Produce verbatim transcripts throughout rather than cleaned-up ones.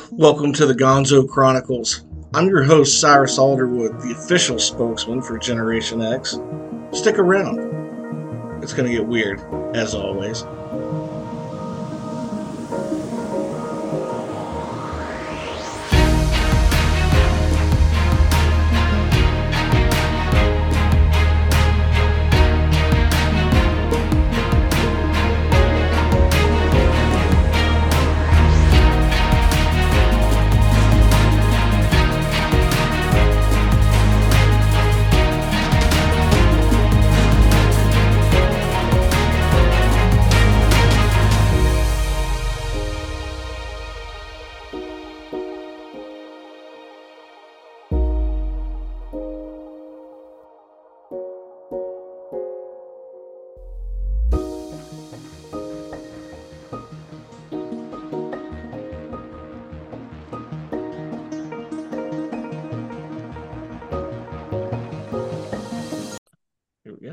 Welcome to the Gonzo Chronicles. I'm your host, Cyrus Alderwood, the official spokesman for Generation X. Stick around. It's going to get weird, as always. Here we go.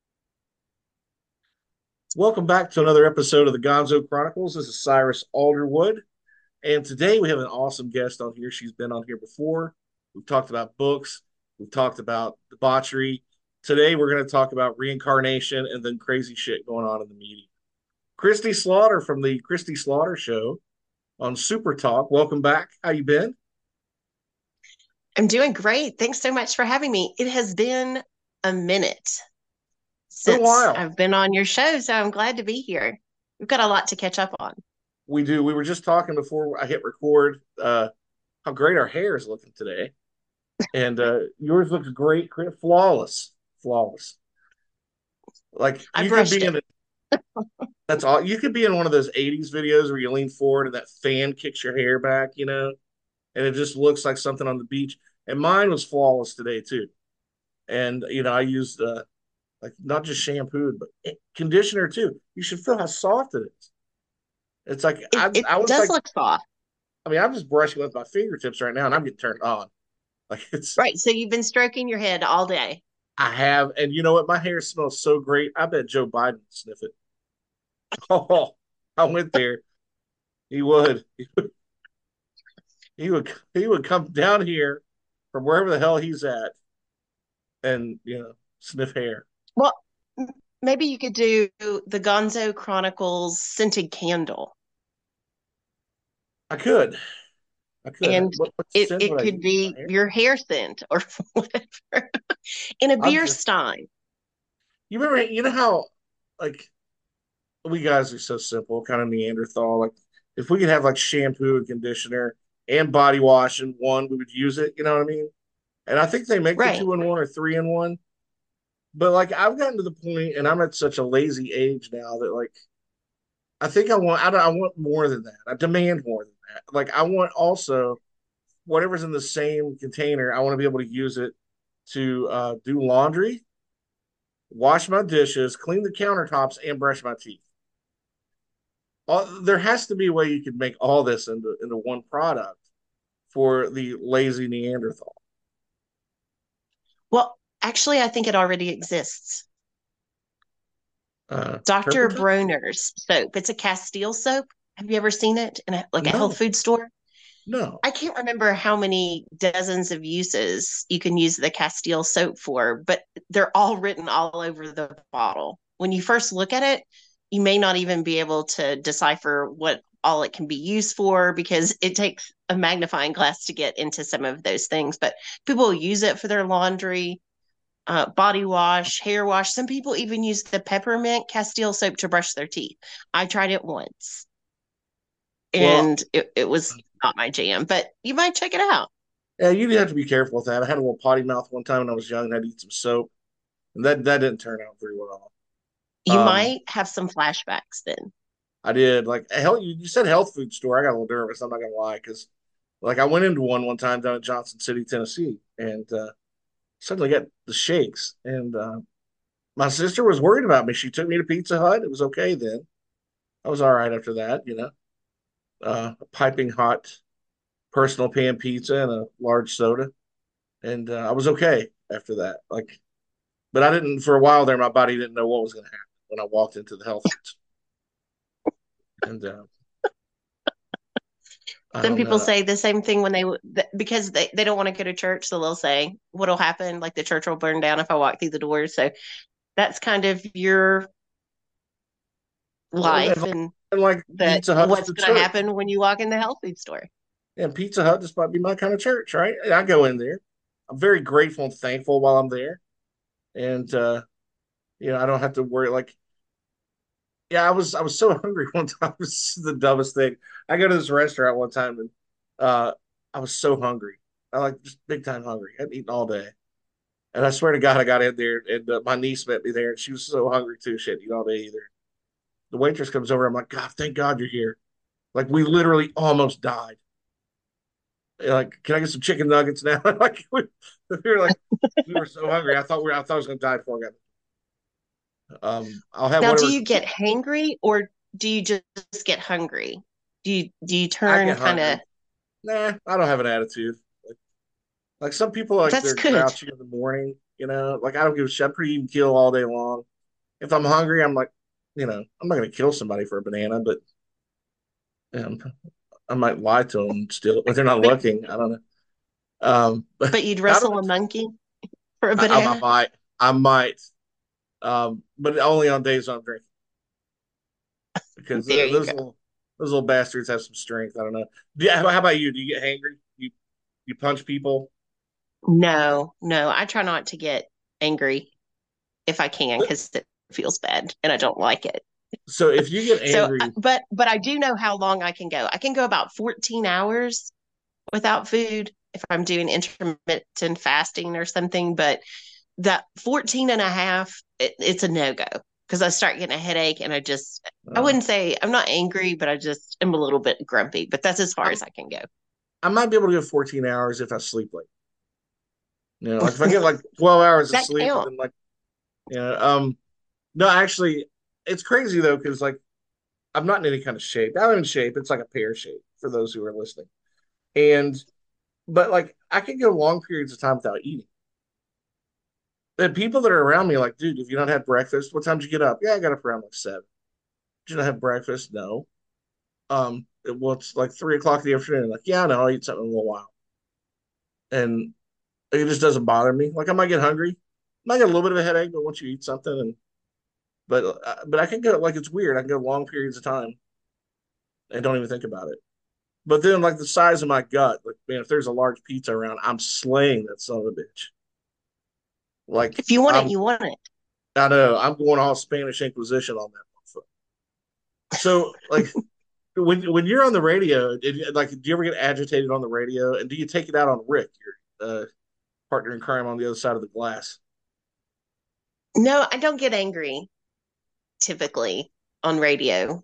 Welcome back to another episode of the Gonzo Chronicles. This is Cyrus Alderwood, and today we have an awesome guest on here. She's been on here before. We've talked about books. We've talked about debauchery. Today we're going to talk about reincarnation and then crazy shit going on in the media. Christy Slaughter from the Christy Slaughter Show on Super Talk. Welcome back. How you been? I'm doing great. Thanks so much for having me. It has been a minute It's been a since while. I've been on your show, so I'm glad to be here. We've got a lot to catch up on. We do. We were just talking before I hit record uh, how great our hair is looking today. And uh, yours looks great, flawless, flawless. Like I you could brushed be it. in a, that's all. You could be in one of those eighties videos where you lean forward and that fan kicks your hair back, you know, and it just looks like something on the beach. And mine was flawless today too. And you know, I used uh, like not just shampooed, but conditioner too. You should feel how soft it is. It's like It, I it I was does like, look soft. I mean, I'm just brushing with my fingertips right now, and I'm getting turned on. Like it's Right. So you've been stroking your head all day. I have, and you know what? My hair smells so great. I bet Joe Biden would sniff it. Oh, I went there. He would. He would. He would. He would come down here from wherever the hell he's at, and you know, sniff hair. Well, m- maybe you could do the Gonzo Chronicles scented candle, I could. I could. and What, what it, scent it would I could use for be my hair? your hair scent or whatever in a I'm beer just. stein. You remember? You know how, like, we guys are so simple, kind of Neanderthal. Like, if we could have like shampoo and conditioner and body wash in one, we would use it. You know what I mean? And I think they make the Right. two in one or three in one. But like I've gotten to the point, and I'm at such a lazy age now that like I think I want I, don't, I want more than that. I demand more than that. Like I want also whatever's in the same container. I want to be able to use it to uh, do laundry, wash my dishes, clean the countertops, and brush my teeth. All, there has to be a way you could make all this into into one product for the lazy Neanderthal. Well, actually, I think it already exists. Uh, doctor Turpentine? Bronner's soap. It's a Castile soap. Have you ever seen it in a, like a health No, food store? no. I can't remember how many dozens of uses you can use the Castile soap for, but they're all written all over the bottle. When you first look at it, you may not even be able to decipher what all it can be used for because it takes a magnifying glass to get into some of those things. But people use it for their laundry, uh, body wash, hair wash. Some people even use the peppermint Castile soap to brush their teeth. I tried it once Well, and it, it was not my jam, but you might check it out. yeah, you have to be careful with that. I had a little potty mouth one time when I was young, and I'd eat some soap, and that that didn't turn out very well. You Um, might have some flashbacks then. I did like hell. You, you said health food store. I got a little nervous. I'm not gonna lie, because like I went into one one time down in Johnson City, Tennessee, and uh, suddenly got the shakes. And uh, my sister was worried about me. She took me to Pizza Hut. It was okay then. I was all right after that. You know, uh, a piping hot personal pan pizza and a large soda, and uh, I was okay after that. Like, but I didn't for a while there. My body didn't know what was going to happen when I walked into the health foods. And uh, I Some don't people know. say the same thing when they because they, they don't want to go to church, so they'll say, "What'll happen? Like the church will burn down if I walk through the doors." So that's kind of your Well, life, and, and and like that Pizza Hut is what's the going to church. happen when you walk in the health food store. And Pizza Hut just might be my kind of church, right? And I go in there. I'm very grateful and thankful while I'm there. And uh, you know, I don't have to worry like yeah, I was I was so hungry one time. It was the dumbest thing. I go to this restaurant one time and uh I was so hungry. I like just big time hungry. I hadn't eaten all day. And I swear to God, I got in there and uh, my niece met me there and she was so hungry too. She hadn't eaten all day either. The waitress comes over. I'm like, God, thank God you're here. Like we literally almost died. Like, can I get some chicken nuggets now? Like we, we were like, we were so hungry. I thought we were, I thought I was gonna die before I got. Um, I'll have Now, do whatever. you get hangry or do you just get hungry? Do you do you I turn get kind of? hungry. Nah, I don't have an attitude. Like, like some people, like That's they're good. grouchy in the morning. You know, like I don't give a shit. I'm pretty even kill all day long. If I'm hungry, I'm like, you know, I'm not gonna kill somebody for a banana, but um, I might lie to them and steal it when they're not But looking. I don't know. Um, but but you'd I don't wrestle know. a monkey for a I, I, I banana. might, I might, um, but only on days I'm drinking because There uh, you those go. little those little bastards have some strength. I don't know. Yeah, how about you? Do you get hangry? You you punch people? No, no, I try not to get angry if I can because it feels bad and I don't like it. So if you get So, uh, angry, but but I do know how long I can go. I can go about fourteen hours without food if I'm doing intermittent fasting or something, but that fourteen and a half, it, it's a no-go because I start getting a headache and I just I uh, wouldn't say I'm not angry, but I just am a little bit grumpy, but that's as far I'm, as I can go. I might be able to get fourteen hours if I sleep late. You know, like if I get like twelve hours of That sleep and counts. then like, you know, um, no, actually, it's crazy though because like I'm not in any kind of shape. I'm in shape. It's like a pear shape for those who are listening. And but like I can go long periods of time without eating. The people that are around me are like, dude, if you don't have breakfast, what time did you get up? Yeah, I got up around like seven. Did you not have breakfast? No. Um, it, well, it's like three o'clock in the afternoon. Like, yeah, I know, I'll eat something in a little while. And it just doesn't bother me. Like I might get hungry. I might get a little bit of a headache, but once you eat something and but uh, but I can go like it's weird. I can go long periods of time and don't even think about it. But then like the size of my gut, like man, if there's a large pizza around, I'm slaying that son of a bitch. Like If you want it, I'm you want it. I know I'm going all Spanish Inquisition on that one. So like when when you're on the radio, did, like do you ever get agitated on the radio, and do you take it out on Rick, your uh, partner in crime on the other side of the glass? No, I don't get angry typically on radio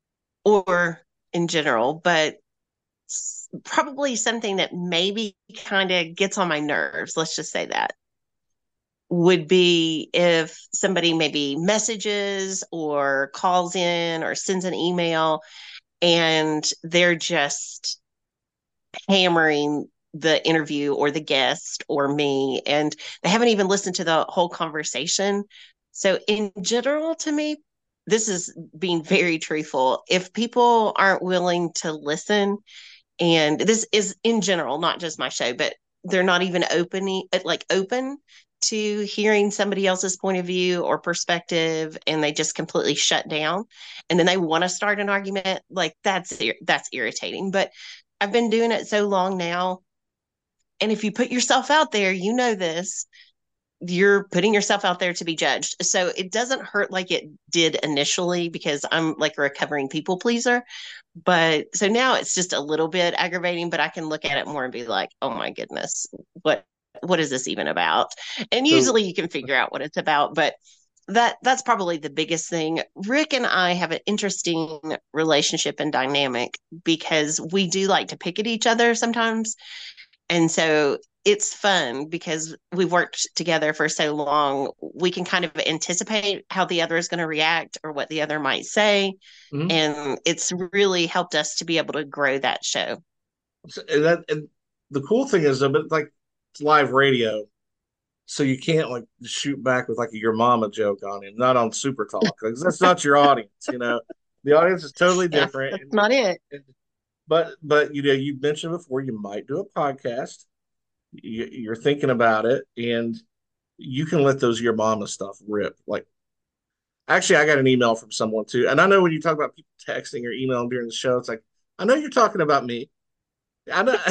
or in general, but probably something that maybe kind of gets on my nerves, let's just say that, would be if somebody maybe messages or calls in or sends an email and they're just hammering the interview or the guest or me and they haven't even listened to the whole conversation. So in general, to me, this is being very truthful. If people aren't willing to listen, and this is in general, not just my show, but they're not even opening like open to hearing somebody else's point of view or perspective, and they just completely shut down, and then they want to start an argument, like that's that's irritating. But I've been doing it so long now, and if you put yourself out there, you know this, you're putting yourself out there to be judged. So it doesn't hurt like it did initially because I'm like a recovering people pleaser. But so now it's just a little bit aggravating, but I can look at it more and be like, oh my goodness, what what is this even about? And So usually you can figure out what it's about, but that that's probably the biggest thing. Rick and I have an interesting relationship and dynamic because we do like to pick at each other sometimes. And so it's fun because we've worked together for so long. We can kind of anticipate how the other is going to react or what the other might say. mhm. And it's really helped us to be able to grow that show. So- and that and the cool thing is though, but like it's live radio, so you can't like shoot back with like a your mama joke on him, not on Super Talk, because that's not your audience. You know, the audience is totally Yeah, different. that's And, not it. and but but you know, you mentioned before you might do a podcast. You, you're thinking about it, and you can let those your mama stuff rip. Like, actually, I got an email from someone too, and I know when you talk about people texting or emailing during the show, it's like I know you're talking about me. I know.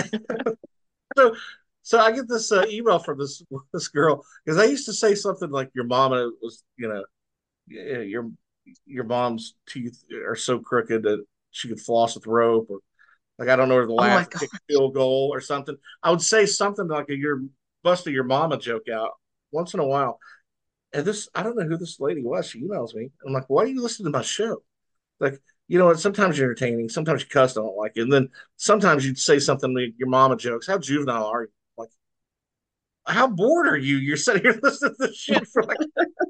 so, so I get this uh, email from this this girl because I used to say something like your mama was, you know, yeah, your your mom's teeth are so crooked that she could floss with rope, or like I don't know where to Oh my laugh or God. kick a field goal or something. I would say something like a your busted your mama joke out once in a while. And this, I don't know who this lady was. She emails me. I'm like, why are you listening to my show? Like, you know what? Sometimes you're entertaining. Sometimes you cuss. I don't like it. And then sometimes you'd say something like your mama jokes. How juvenile are you? Like, how bored are you? You're sitting here listening to this shit for like,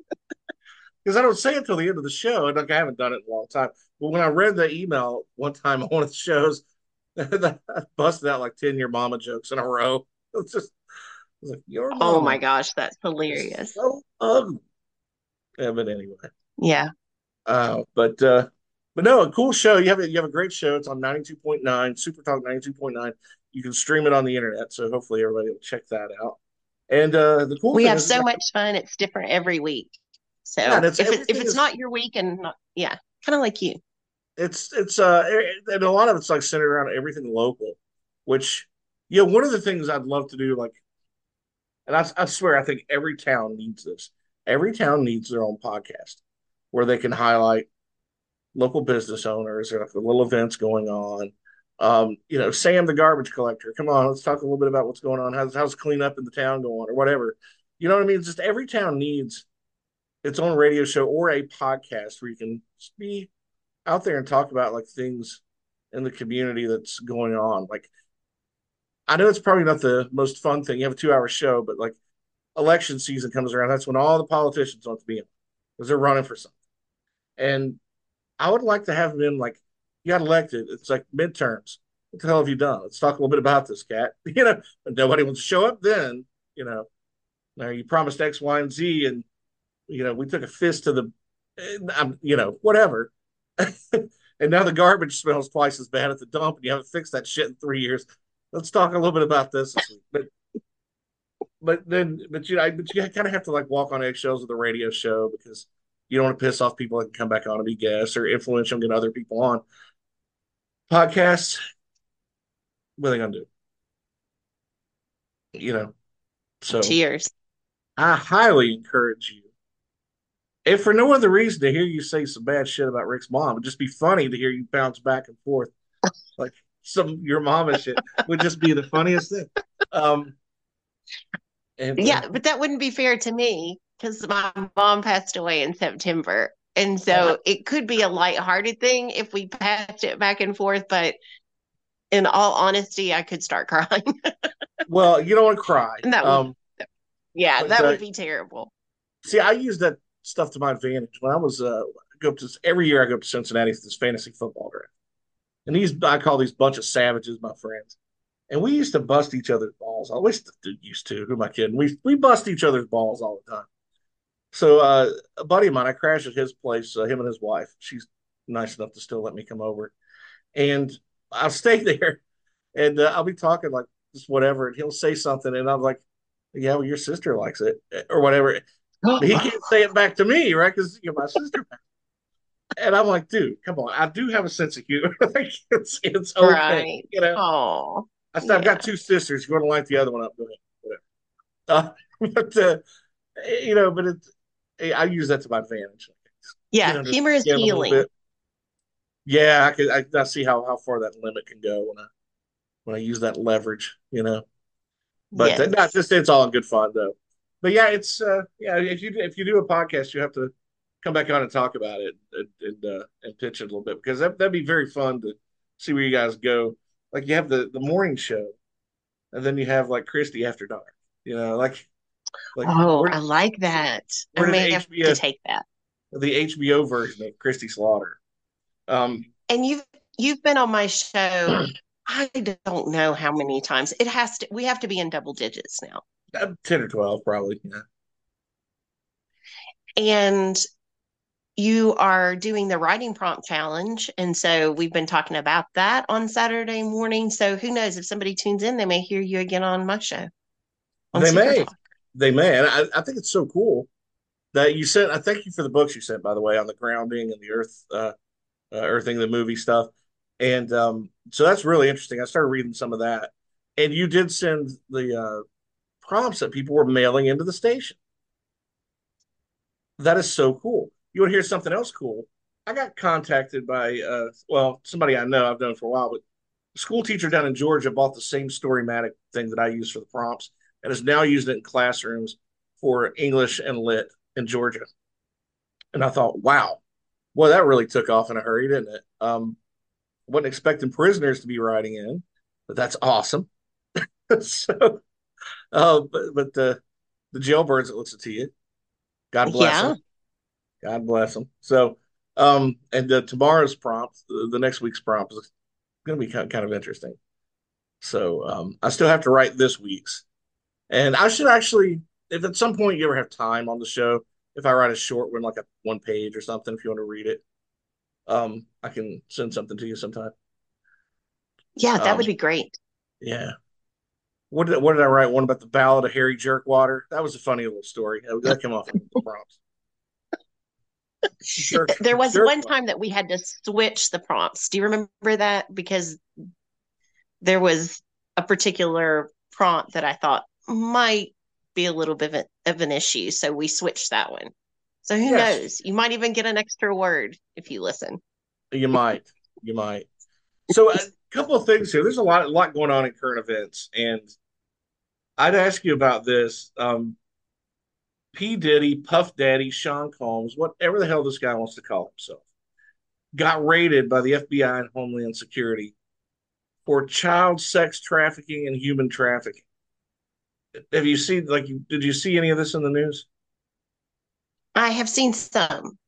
because I don't say it until the end of the show. And like, I haven't done it in a long time. But when I read the email one time on one of the shows, I busted out like ten your mama jokes in a row. It's just, I was like, your Oh mama my gosh, that's is hilarious. so ugly. Yeah, but anyway. Yeah. Uh, but uh, but no, a cool show. You have a, you have a great show. It's on ninety-two point nine, Super Talk ninety-two point nine. You can stream it on the internet, so hopefully everybody will check that out. And uh, the cool We thing have is, is so like, much fun. It's different every week. yeah, and So it's if it if everything it's is not your week and not, yeah, kind of like you. it's it's uh and a lot of it's like centered around everything local, which you know one of the things I'd love to do, like, and I, I swear I think every town needs this. Every town needs their own podcast where they can highlight local business owners or like the little events going on. Um, you know, Sam the garbage collector. Come on, let's talk a little bit about what's going on. How's how's cleanup in the town going or whatever. You know what I mean? It's just every town needs its own radio show or a podcast where you can just be out there and talk about like things in the community that's going on. Like I know it's probably not the most fun thing. You have a two hour show, but like election season comes around, that's when all the politicians want to be in because they're running for something. And I would like to have them in like you got elected. It's like midterms. What the hell have you done? Let's talk a little bit about this, cat. You know, but nobody wants to show up then, you know. Now you promised X, Y, and Z, and you know, we took a fist to the I'm you know, whatever. And now the garbage smells twice as bad at the dump, and you haven't fixed that shit in three years. Let's talk a little bit about this this week. But but then but you know, but you kind of have to like walk on eggshells with a radio show because you don't want to piss off people that can come back on and be guests or influential and get other people on. Podcasts, what are they gonna do? You know, so Cheers. I highly encourage you, if for no other reason, to hear you say some bad shit about Rick's mom. It'd just be funny to hear you bounce back and forth like some your mama shit would just be the funniest thing. Um, and uh, Yeah, but that wouldn't be fair to me because my mom passed away in September. And oh, I, so it could be a lighthearted thing if we passed it back and forth, but in all honesty, I could start crying. well, you don't want to cry. And that would, Um, yeah, but that uh, would be terrible. see, I use that stuff to my advantage. When I was uh, I go up to every year, I go up to Cincinnati for this fantasy football draft, and these I call these bunch of savages my friends. And we used to bust each other's balls. I wish used to. Who am I kidding? We we bust each other's balls all the time. So uh, a buddy of mine, I crashed at his place. Uh, him and his wife. She's nice enough to still let me come over, and I'll stay there, and uh, I'll be talking like just whatever, and he'll say something, and I'm like, "Yeah, well, your sister likes it, or whatever." But he can't say it back to me, right? Because you know my sister. And I'm like, dude, come on. I do have a sense of humor. Like it's it's okay, Right. you know. Oh, I said I've got yeah. two sisters. You want to light the other one up? Go ahead. Whatever. Uh, but uh, you know, but it's I use that to my advantage. Get Yeah. under the Humor is skin a little healing. bit. Yeah, I could. I, I see how how far that limit can go when I when I use that leverage. You know, but uh, not Yes. just it's all in good fun though. But yeah, it's uh, yeah. If you if you do a podcast, you have to come back on and talk about it and and, uh, and pitch it a little bit because that that'd be very fun to see where you guys go. Like you have the the morning show, and then you have like Christy after dark. You know, like like Oh, where I like that. I where did may have to H B O take that. the H B O version of Christy Slaughter? Um, And you've you've been on my show, I don't know how many times. It has to we have to be in double digits now. ten or twelve probably. Yeah. And you are doing the writing prompt challenge. And so we've been talking about that on Saturday morning. So who knows, if somebody tunes in, they may hear you again on my show on They Super may, Talk. they may, and I, I think it's so cool that you sent. I thank you for the books you sent, by the way, on the grounding and the earth, uh, uh, earthing, the movie stuff, and um, so that's really interesting. I started reading some of that, and you did send the uh, prompts that people were mailing into the station. That is so cool. You want to hear something else cool? I got contacted by, uh, well, somebody I know I've known for a while, but a school teacher down in Georgia bought the same Storymatic thing that I use for the prompts and is now using it in classrooms for English and Lit in Georgia. And I thought, wow, boy, that really took off in a hurry, didn't it? Um, wasn't expecting prisoners to be writing in, but that's awesome. so, uh, but, but the the jailbirds that listen to you, God bless them. Yeah. God bless them. So, um, and uh, tomorrow's prompt, the, the next week's prompt is going to be kind, kind of interesting. So, um, I still have to write this week's, and I should actually, if at some point you ever have time on the show, if I write a short one, like a one page or something, if you want to read it, um, I can send something to you sometime. Yeah, that Um, would be great. yeah. What did what did I write? One about the Ballad of Harry Jerkwater. That was a funny little story. That came off of the prompts. Jerk There was one Jerkwater. time that we had to switch the prompts. Do you remember that? Because there was a particular prompt that I thought might be a little bit of an issue. So we switched that one. So who Yes, knows? You might even get an extra word if you listen. you might. You might. So a couple of things here. There's a lot, a lot going on in current events, and I'd ask you about this. Um, P. Diddy, Puff Daddy, Sean Combs, whatever the hell this guy wants to call himself, got raided by the F B I and Homeland Security for child sex trafficking and human trafficking. Have you seen, like, did you see any of this in the news? I have seen some.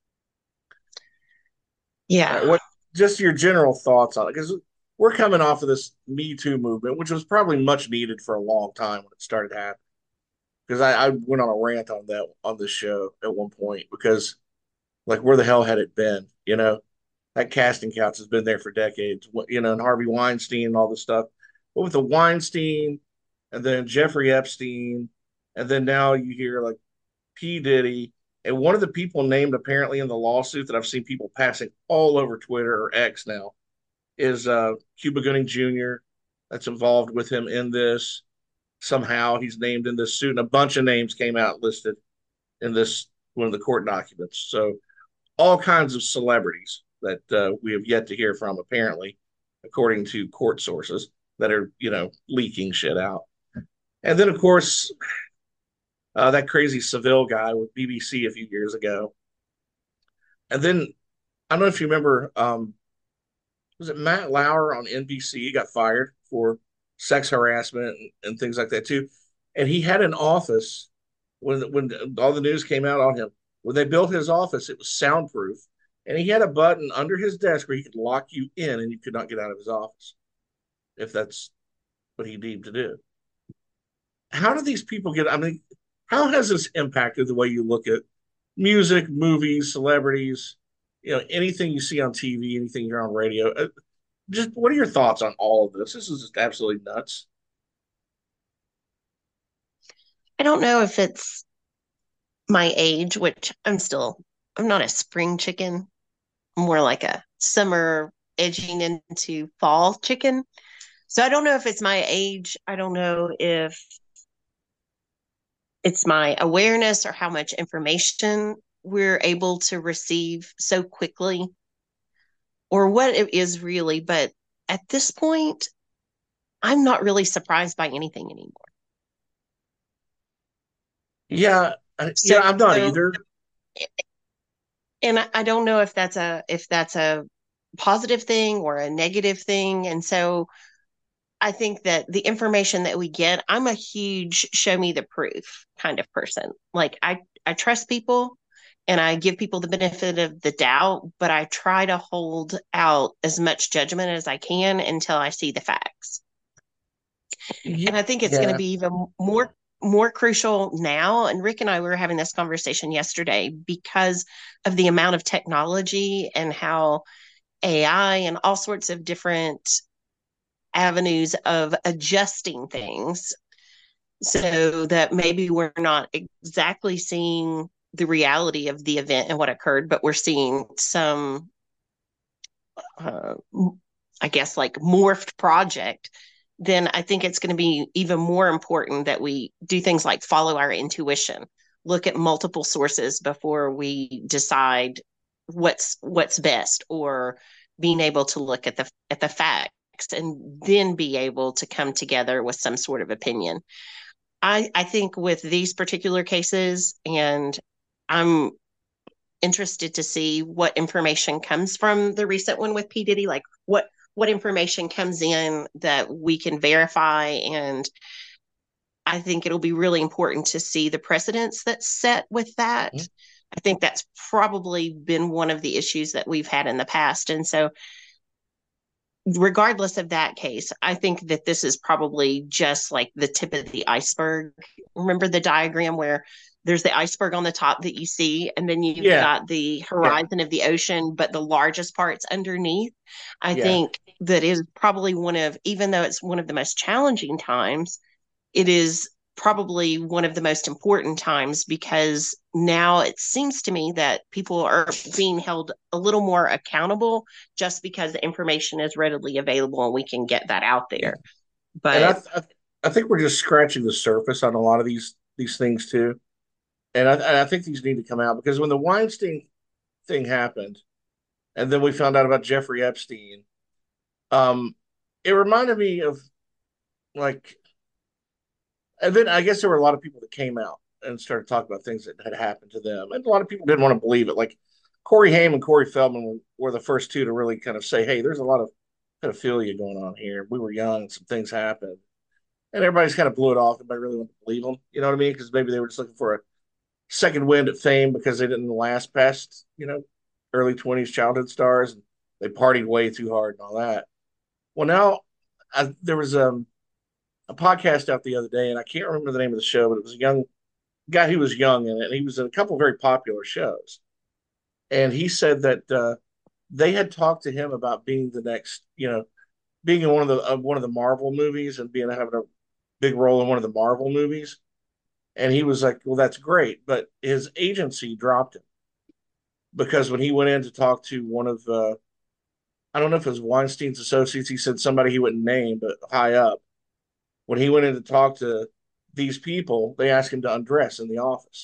All Yeah. right, what, just your general thoughts on it? Because we're coming off of this Me Too movement, which was probably much needed for a long time when it started happening. Because I, I went on a rant on that on this show at one point because, like, where the hell had it been? You know, that casting couch has been there for decades. You know, and Harvey Weinstein and all this stuff. But with the Weinstein and then Jeffrey Epstein, and then now you hear like P. Diddy, and one of the people named apparently in the lawsuit that I've seen people passing all over Twitter or X now is uh, Cuba Gooding Junior That's involved with him in this. Somehow he's named in this suit, and a bunch of names came out listed in this one of the court documents. So all kinds of celebrities that uh, we have yet to hear from, apparently, according to court sources that are, you know, leaking shit out. And then, of course, uh, that crazy Seville guy with B B C a few years ago. And then I don't know if you remember, um, was it Matt Lauer on N B C? He got fired for sex harassment and, and things like that too. And he had an office when when all the news came out on him. When they built his office, it was soundproof, and he had a button under his desk where he could lock you in, and you could not get out of his office if that's what he deemed to do. How do these people get? I mean, how has this impacted the way you look at music, movies, celebrities, you know, anything you see on T V, anything you're on radio? Uh, Just what are your thoughts on all of this? This is just absolutely nuts. I don't know if it's my age, which I'm still, I'm not a spring chicken, I'm more like a summer edging into fall chicken. So I don't know if it's my age. I don't know if it's my awareness or how much information we're able to receive so quickly or what it is really. But at this point, I'm not really surprised by anything anymore. Yeah, uh, you know, So, I'm not either. and I, I don't know if that's a if that's a positive thing or a negative thing. And so I think that the information that we get, I'm a huge show me the proof kind of person. Like I I trust people and I give people the benefit of the doubt, but I try to hold out as much judgment as I can until I see the facts. Yeah, And I think it's going to yeah. be even more. more crucial now. And Rick and I were having this conversation yesterday because of the amount of technology and how A I and all sorts of different avenues of adjusting things so that maybe we're not exactly seeing the reality of the event and what occurred, but we're seeing some, uh, I guess, like morphed project. Then I think it's going to be even more important that we do things like follow our intuition, look at multiple sources before we decide what's what's best, or being able to look at the at the facts and then be able to come together with some sort of opinion. I, I think with these particular cases, and I'm interested to see what information comes from the recent one with P. Diddy, like what what information comes in that we can verify. And I think it'll be really important to see the precedents that's set with that. Mhm. I think that's probably been one of the issues that we've had in the past. And so regardless of that case, I think that this is probably just like the tip of the iceberg. Remember the diagram where there's the iceberg on the top that you see, and then you've Yeah, got the yeah, horizon of the ocean, but the largest part's underneath. I yeah. think that is probably one of, even though it's one of the most challenging times, it is probably one of the most important times because now it seems to me that people are being held a little more accountable just because the information is readily available and we can get that out Yeah. there. And I, But th- I think we're just scratching the surface on a lot of these these things too. And I, and I think these need to come out because when the Weinstein thing happened, and then we found out about Jeffrey Epstein, um, it reminded me of like, and then I guess there were a lot of people that came out and started talking about things that had happened to them, and a lot of people didn't want to believe it. Like Corey Haim and Corey Feldman were, were the first two to really kind of say, "Hey, there's a lot of pedophilia going on here. We were young, some things happened." And everybody's kind of blew it off. Nobody really wanted to believe them. You know what I mean? Because maybe they were just looking for a second wind at fame because they didn't last past, you know, early twenties childhood stars. And they partied way too hard and all that. Well, now I, there was um, a podcast out the other day, and I can't remember the name of the show, but it was a young guy who was young in it, and he was in a couple of very popular shows. And he said that uh, they had talked to him about being the next, you know, being in one of the uh, one of the Marvel movies and being having a big role in one of the Marvel movies. And he was like, well, that's great. But his agency dropped him because when he went in to talk to one of, uh, I don't know if it was Weinstein's associates, he said somebody he wouldn't name, but high up. When he went in to talk to these people, they asked him to undress in the office.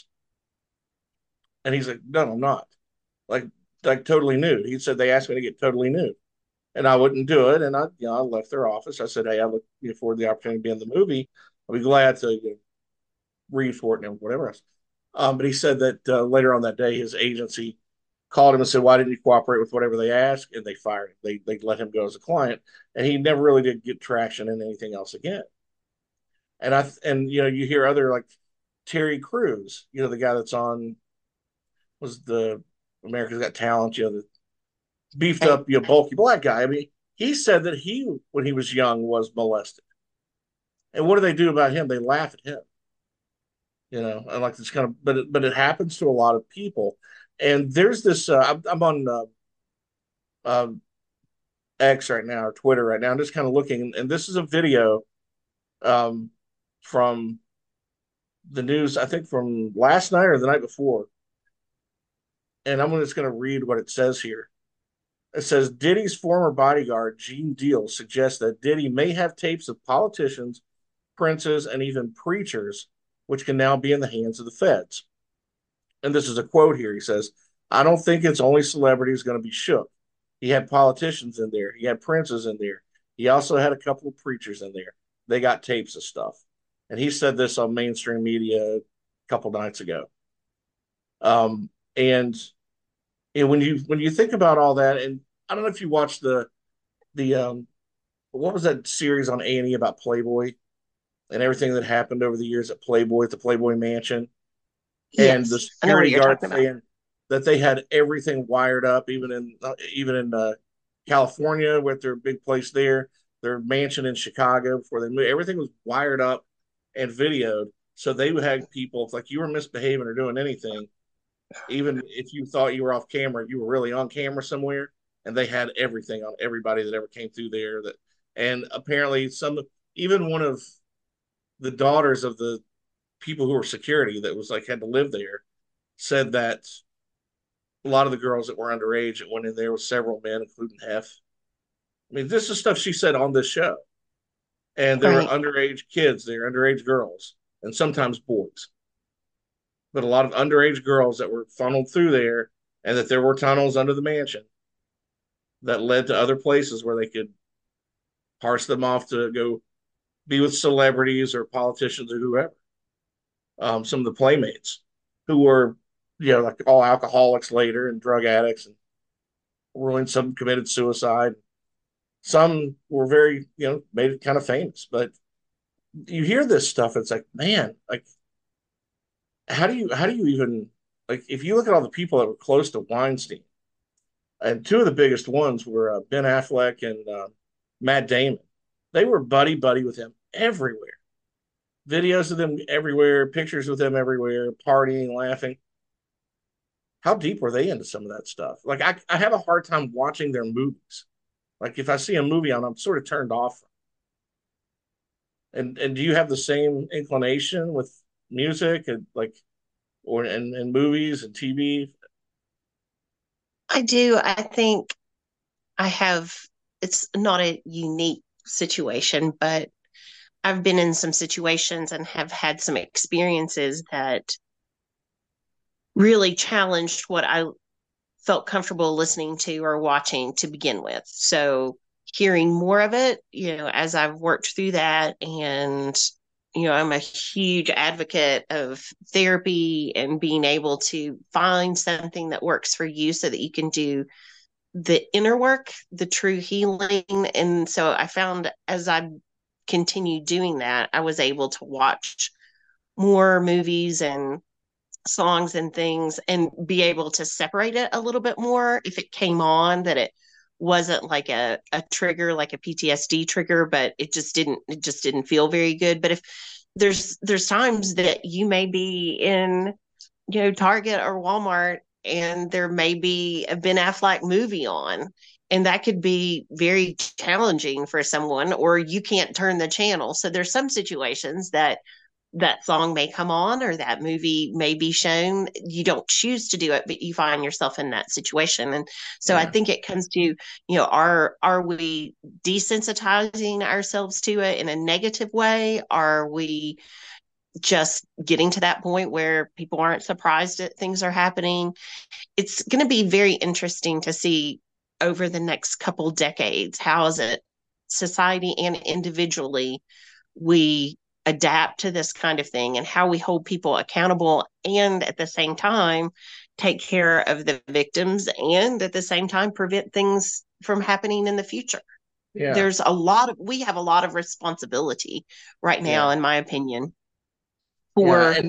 And he's like, no, I'm not. Like, like totally nude. He said they asked me to get totally nude. And I wouldn't do it. And I, you know, I left their office. I said, hey, I look forward to the opportunity to be in the movie. I'll be glad to, you know, read for it and whatever else. Um, but he said that uh, later on that day, his agency called him and said, "Why didn't you cooperate with whatever they asked?" And they fired him. They they let him go as a client, and he never really did get traction in anything else again. And I and you know you hear other like Terry Crews, you know the guy that's on was the America's Got Talent, you know the beefed right. up, you know bulky black guy. I mean, he said that he when he was young was molested, and what do they do about him? They laugh at him. You know, and like this kind of, but it, but it happens to a lot of people. And there's this. Uh, I'm, I'm on uh, uh, X right now or Twitter right now. I'm just kind of looking, and this is a video um, from the news. I think from last night or the night before. And I'm just going to read what it says here. It says Diddy's former bodyguard Gene Deal suggests that Diddy may have tapes of politicians, princes, and even preachers, which can now be in the hands of the feds. And this is a quote here. He says, I don't think it's only celebrities going to be shook. He had politicians in there. He had princes in there. He also had a couple of preachers in there. They got tapes of stuff. And he said this on mainstream media a couple nights ago. Um, and and when you when you think about all that, and I don't know if you watched the the um, what was that series on A and E about Playboy and everything that happened over the years at Playboy at the Playboy Mansion, and the Yes, I know what security you're guard talking about. saying that they had everything wired up, even in uh, even in uh, California with their big place there, their mansion in Chicago before they moved. Everything was wired up and videoed. So they had people, if like you were misbehaving or doing anything, even if you thought you were off camera, you were really on camera somewhere, and they had everything on everybody that ever came through there. That and apparently some, even one of the daughters of the people who were security that was like had to live there said that a lot of the girls that were underage that went in there with several men, including Hef. I mean, this is stuff she said on this show, and there were Right. underage kids, there were underage girls, and sometimes boys, but a lot of underage girls that were funneled through there, and that there were tunnels under the mansion that led to other places where they could parse them off to go be with celebrities or politicians or whoever. Um, some of the playmates who were, you know, like all alcoholics later and drug addicts, and ruined some committed suicide. Some were very, you know, made it kind of famous. But you hear this stuff, it's like, man, like how do you how do you even like if you look at all the people that were close to Weinstein, and two of the biggest ones were uh, Ben Affleck and uh, Matt Damon. They were buddy buddy with him everywhere. Videos of them everywhere, pictures with them everywhere, partying, laughing. How deep were they into some of that stuff? Like I, I have a hard time watching their movies. Like if I see a movie on, I'm sort of turned off. And and do you have the same inclination with music and like or and, and movies and T V? I do. I think I have, it's not a unique situation, but I've been in some situations and have had some experiences that really challenged what I felt comfortable listening to or watching to begin with. So hearing more of it, you know, as I've worked through that, and you know, I'm a huge advocate of therapy and being able to find something that works for you so that you can do the inner work, the true healing. And so I found as I continued doing that, I was able to watch more movies and songs and things and be able to separate it a little bit more if it came on, that it wasn't like a, a trigger, like a P T S D trigger, but it just didn't it just didn't feel very good. But if there's there's times that you may be in, you know, Target or Walmart, and there may be a Ben Affleck movie on, and that could be very challenging for someone, or you can't turn the channel. So there's some situations that that song may come on or that movie may be shown. You don't choose to do it, but you find yourself in that situation. And so I Yeah, think it comes to, you know, are are we desensitizing ourselves to it in a negative way? Are we just getting to that point where people aren't surprised that things are happening? It's going to be very interesting to see over the next couple decades how is it society and individually we adapt to this kind of thing, and how we hold people accountable, and at the same time take care of the victims, and at the same time prevent things from happening in the future. yeah, There's a lot of we have a lot of responsibility right now, yeah, in my opinion, yeah. for And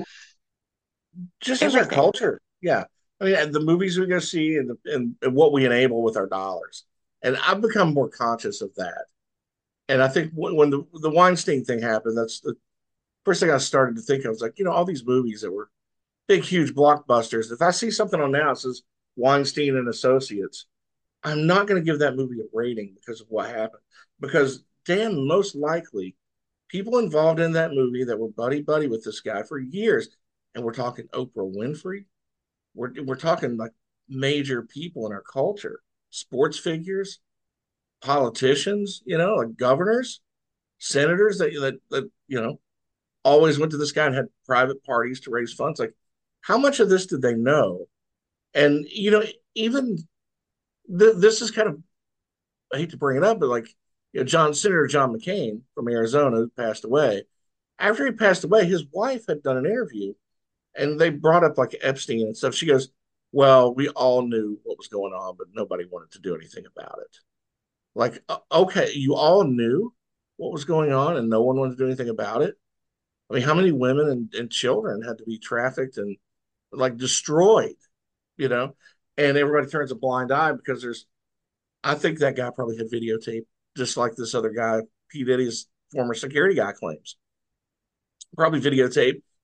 just as our everything. culture, yeah. I mean, the movies we go see and, the, and and what we enable with our dollars. And I've become more conscious of that. And I think when, when the the Weinstein thing happened, that's the first thing I started to think of. I was like, you know, all these movies that were big, huge blockbusters. If I see something on now that says Weinstein and Associates, I'm not going to give that movie a rating because of what happened. Because damn, most likely, people involved in that movie that were buddy buddy with this guy for years, and we're talking Oprah Winfrey, we're we're talking like major people in our culture, sports figures, politicians, you know, like governors, senators that that that you know always went to this guy and had private parties to raise funds. Like, how much of this did they know? And you know, even th- this is kind of I hate to bring it up, but like you know, John Senator John McCain from Arizona who passed away. After he passed away, his wife had done an interview, and they brought up like Epstein and stuff. She goes, "Well, we all knew what was going on, but nobody wanted to do anything about it." Like, uh, okay, you all knew what was going on, and no one wanted to do anything about it. I mean, how many women and, and children had to be trafficked and like destroyed, you know? And everybody turns a blind eye because there's, I think that guy probably had videotape, just like this other guy, P. Diddy's former security guy claims. Probably videotape.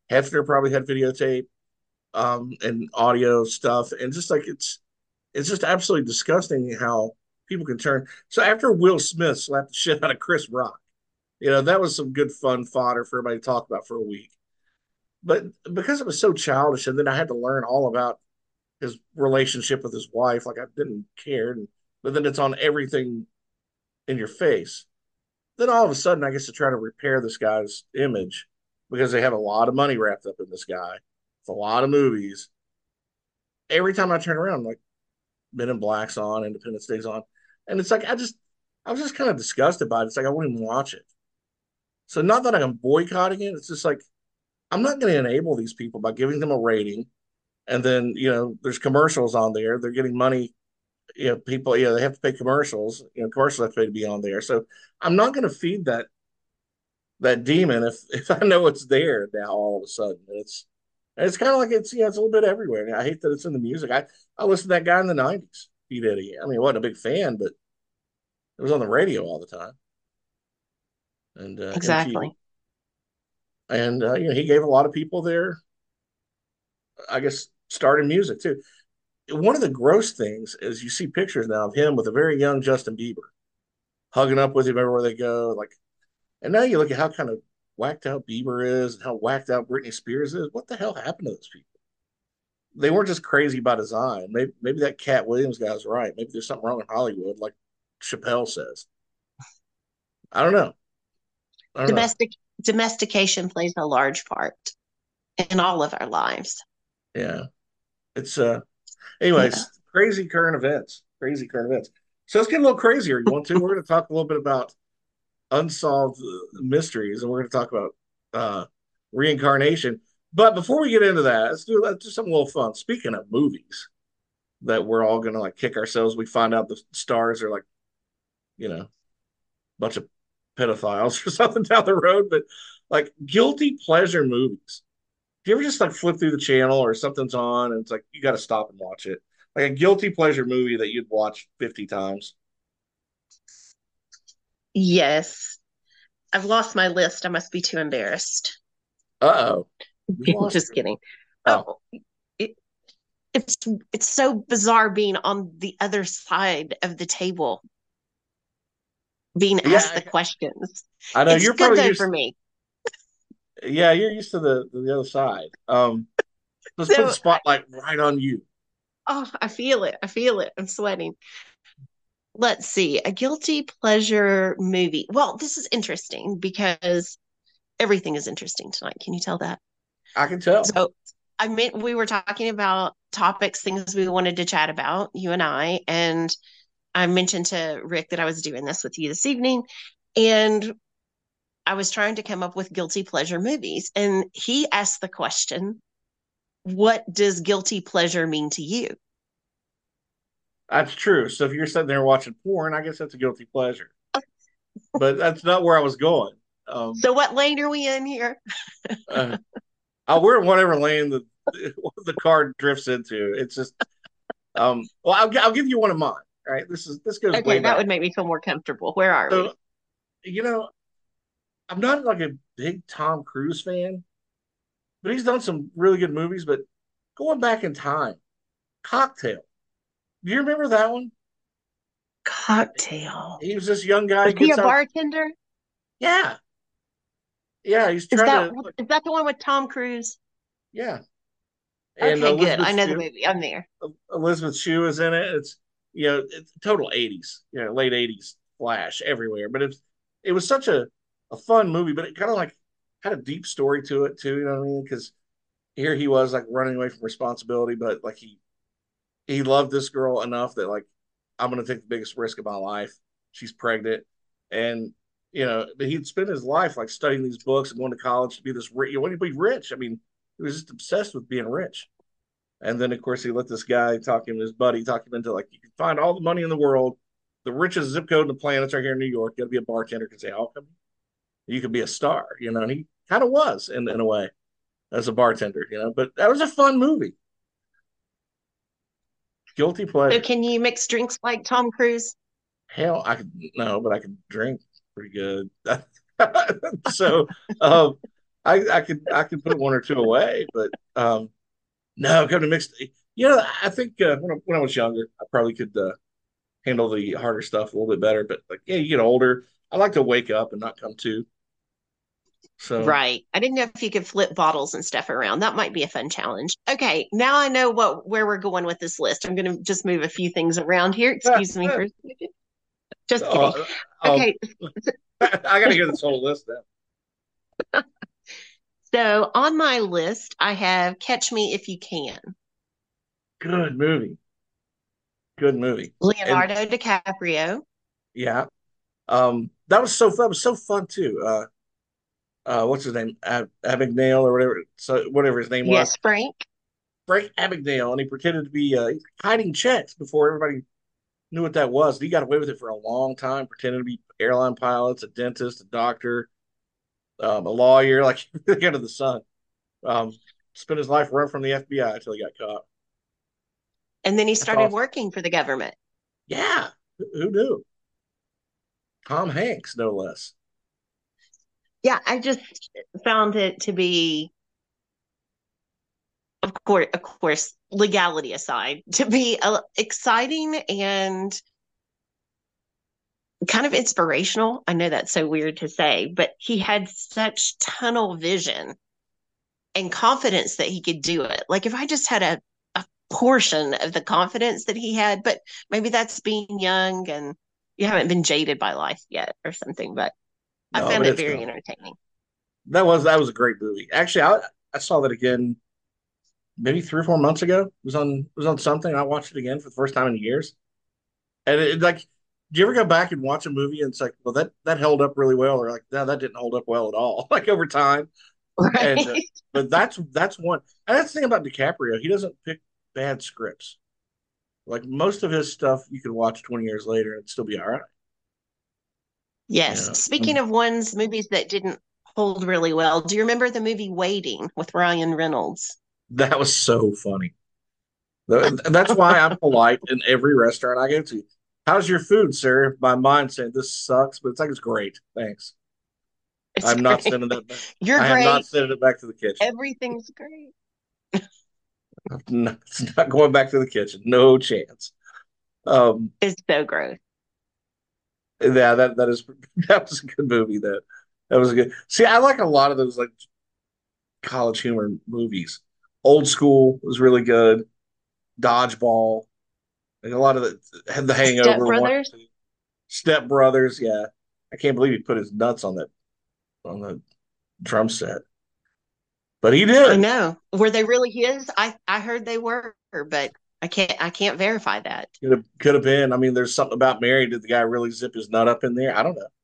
Hefner probably had videotape um, and audio stuff, and just like it's it's just absolutely disgusting how people can turn. So after Will Smith slapped the shit out of Chris Rock, you know that was some good fun fodder for everybody to talk about for a week. But because it was so childish, and then I had to learn all about his relationship with his wife, like I didn't care. And, but then it's on everything in your face. Then all of a sudden, I guess to try to repair this guy's image because they have a lot of money wrapped up in this guy. It's a lot of movies. Every time I turn around, I'm like Men in Black's on, Independence Day's on, and it's like I just, I was just kind of disgusted by it. It's like I wouldn't even watch it. So not that I'm boycotting it. It's just like I'm not going to enable these people by giving them a rating, and then you know there's commercials on there. They're getting money. You know, people. You know, they have to pay commercials. You know, commercials have to pay to be on there. So I'm not going to feed that that demon if if I know it's there now all of a sudden. It's it's kind of like it's you know it's a little bit everywhere. I hate that it's in the music. I I listened to that guy in the nineties, P Diddy. I mean, I wasn't a big fan, but it was on the radio all the time and uh, M T V. Exactly. And uh, you know, he gave a lot of people their, I guess, start in music too. One of the gross things is you see pictures now of him with a very young Justin Bieber hugging up with him everywhere they go. Like, and now you look at how kind of whacked out Bieber is and how whacked out Britney Spears is. What the hell happened to those people? They weren't just crazy by design. Maybe maybe that Cat Williams guy's right. Maybe there's something wrong in Hollywood, like Chappelle says. I don't know. I don't know. Domestic domestication plays a large part in all of our lives. Yeah. It's uh Yeah. anyways, crazy current events. Crazy current events. So let's get a little crazier. You want to? We're gonna talk a little bit about unsolved uh, mysteries, and we're gonna talk about uh reincarnation. But before we get into that, let's do let's do something a little fun. Speaking of movies that we're all gonna like kick ourselves, we find out the stars are like, you know, a bunch of pedophiles or something down the road, but like guilty pleasure movies. Do you ever just like flip through the channel or something's on and it's like you got to stop and watch it? Like a guilty pleasure movie that you'd watch fifty times. Yes. I've lost my list. I must be too embarrassed. Uh-oh. You've lost Just it. kidding. Oh, Oh, it, it's it's so bizarre being on the other side of the table, being asked yeah. the questions. I know It's you're good probably though for used. me. Yeah, you're used to the the other side. Um, let's put the So, I, spotlight right on you. oh, I feel it. I feel it. I'm sweating. Let's see. A guilty pleasure movie. Well, this is interesting because everything is interesting tonight. Can you tell that? I can tell. So, I meant we were talking about topics, things we wanted to chat about, you and I, and I mentioned to Rick that I was doing this with you this evening, and I was trying to come up with guilty pleasure movies. And he asked the question, what does guilty pleasure mean to you? That's true. So if you're sitting there watching porn, I guess that's a guilty pleasure. But that's not where I was going. Um, So, what lane are we in here? uh, uh, we're in whatever lane the the car drifts into. It's just um. Well, I'll I'll give you one of mine. All right. This is this goes way Okay, that back. would make me feel more comfortable. Where are we? So you know, I'm not like a big Tom Cruise fan, but he's done some really good movies. But going back in time, Cocktail. Do you remember that one? Cocktail. He was this young guy. Was He he a gets out. bartender? Yeah, yeah. He's Is trying that to. Like, is that the one with Tom Cruise? yeah, and Okay, good. Elizabeth I know the Shue. movie. I'm there. Elizabeth Shue is in it. It's you know, it's total eighties, you know, late eighties flash everywhere. But it's it was such a a fun movie, but it kind of like had a deep story to it too. You know what I mean? Because here he was like running away from responsibility, but like he he loved this girl enough that like I'm gonna take the biggest risk of my life. She's pregnant, and you know, but he'd spend his life like studying these books and going to college to be this rich. You know, when he be rich, I mean, he was just obsessed with being rich. And then, of course, he let this guy talk him, his buddy, talk him into like, you can find all the money in the world, the richest zip code in the planet right here in New York. You got to be a bartender because say, how come you could be a star, you know? And he kind of was in, in a way as a bartender, you know. But that was a fun movie. Guilty So, pleasure. can you mix drinks like Tom Cruise? Hell, I could no, but I could drink pretty good. So, um, I I could I could put one or two away, but um, no, come to mixed. You know, I think uh, when I, when I was younger, I probably could uh, handle the harder stuff a little bit better. But like, yeah, you get older. I like to wake up and not come to. So Right. I didn't know if you could flip bottles and stuff around. That might be a fun challenge. Okay, now I know what where we're going with this list. I'm going to just move a few things around here. Excuse me for a second. Just kidding. oh, um, Okay, I got to hear this whole list now. so on my list, I have Catch Me If You Can. Good movie. Good movie. And Leonardo DiCaprio. yeah, um, that was so fun. It was so fun too. Uh, uh, what's his name? Ab Abagnale or whatever. So whatever his name was, Yes, Frank. Frank Abagnale, and he pretended to be uh, hiding checks before everybody knew what that was. He got away with it for a long time, pretending to be airline pilots, a dentist, a doctor, um, a lawyer, like the end of the sun. Um, spent his life running from the F B I until he got caught. And then he That's started awesome. working for the government. Yeah, who knew? Tom Hanks, no less. Yeah, I just found it to be, of course, of course, legality aside, to be uh, exciting and kind of inspirational. I know that's so weird to say, but he had such tunnel vision and confidence that he could do it. Like if I just had a, a portion of the confidence that he had, but maybe that's being young and you haven't been jaded by life yet or something, but I No, found but it it's very coming. entertaining. That was that was a great movie. Actually, I I saw that again maybe three or four months ago. It was on it was on something. I watched it again for the first time in years. And it, it, like, do you ever go back and watch a movie and it's like, well, that that held up really well, or like, no, that didn't hold up well at all, like over time. And uh, Right. but that's that's one. And that's the thing about DiCaprio. He doesn't pick bad scripts. Like most of his stuff, you could watch twenty years later and still be all right. You Yes. know, Speaking um, of ones, movies that didn't hold really well, do you remember the movie Waiting with Ryan Reynolds? that was so funny. That's why I'm polite in every restaurant I go to. How's your food, sir? My mind saying this sucks, but it's like it's great. Thanks. It's I'm not great. sending that back. You're I am not great. sending it back to the kitchen. Everything's great. No, it's not going back to the kitchen. No chance. Um, It's so gross. yeah, that that is that was a good movie. That that was a good. See, I like a lot of those like college humor movies. Old School was really good. Dodgeball, like a lot of the had The Step Hangover one and Brothers? two. Step Brothers, yeah. I can't believe he put his nuts on that on the drum set, but he I did. know. Were they really his? I I heard they were, but I can't I can't verify that. Could have could have been. I mean, there's something about Mary. Did the guy really zip his nut up in there? I don't know.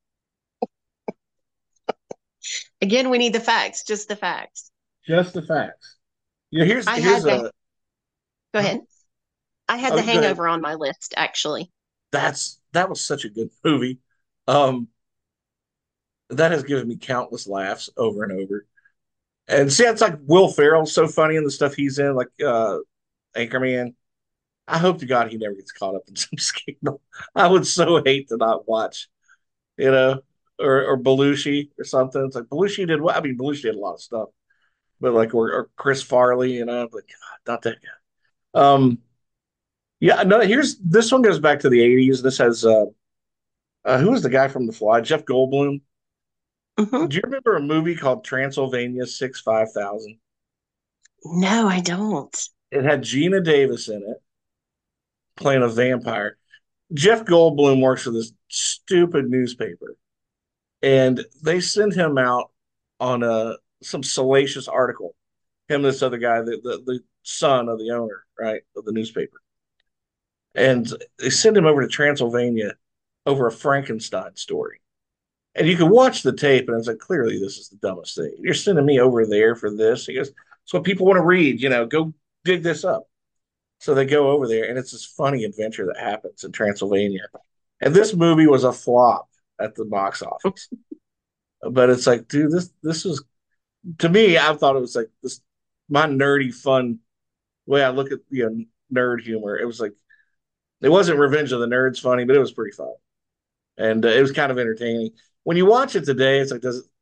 Again, we need the facts, just the facts. Just the facts. You know, here's I here's had the a Go huh? ahead. I had Oh, the you go ahead. Hangover on my list actually. That's that was such a good movie. Um, that has given me countless laughs over and over. And see, it's like Will Ferrell's so funny in the stuff he's in, like uh Anchorman. I hope to God he never gets caught up in some scandal. I would so hate to not watch, you know, or or Belushi or something. It's like Belushi did what? I mean, Belushi did a lot of stuff, but like or, or Chris Farley, you know, but God, not that guy. Um, yeah, no. Here's this one goes back to the eighties. This has uh, uh who was the guy from The Fly? Jeff Goldblum. Hmm. Do you remember a movie called Transylvania Six Five Thousand? No, I don't. It had Gina Davis in it playing a vampire. Jeff Goldblum works for this stupid newspaper, and they send him out on a some salacious article. Him and this other guy, the, the the son of the owner, right, of the newspaper, and they send him over to Transylvania over a Frankenstein story. And you can watch the tape, and it's like, clearly, this is the dumbest thing. You're sending me over there for this. He goes, it's what people want to read. You know, go dig this up. So they go over there, and it's this funny adventure that happens in Transylvania. And this movie was a flop at the box office. But it's like, dude, this this was to me. I thought it was like this my nerdy fun way I look at you know nerd humor. It was like it wasn't Revenge of the Nerds funny, but it was pretty fun, and uh, it was kind of entertaining. When you watch it today, it's like, does it?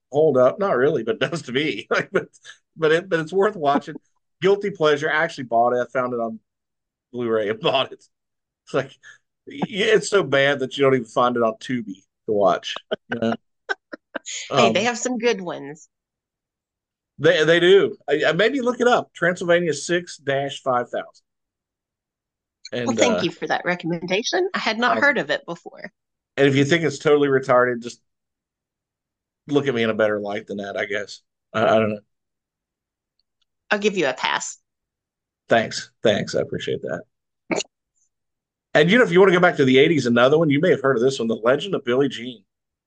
hold up. Not really, but it does to me. Like, but but it but it's worth watching. Guilty pleasure. I actually bought it. I found it on Blu-ray and bought it. It's like yeah, it's so bad that you don't even find it on Tubi to watch. You know? Hey, they Um, have some good ones. they they do. I, I maybe look it up. Transylvania six dash five thousand. Well, And thank uh, you for that recommendation. I had not um, heard of it before. and if you think it's totally retarded, just look at me in a better light than that. I guess. I, I don't know. I'll give you a pass. Thanks, thanks. I appreciate that. And you know, if you want to go back to the eighties, another one you may have heard of this one, The Legend of Billie Jean.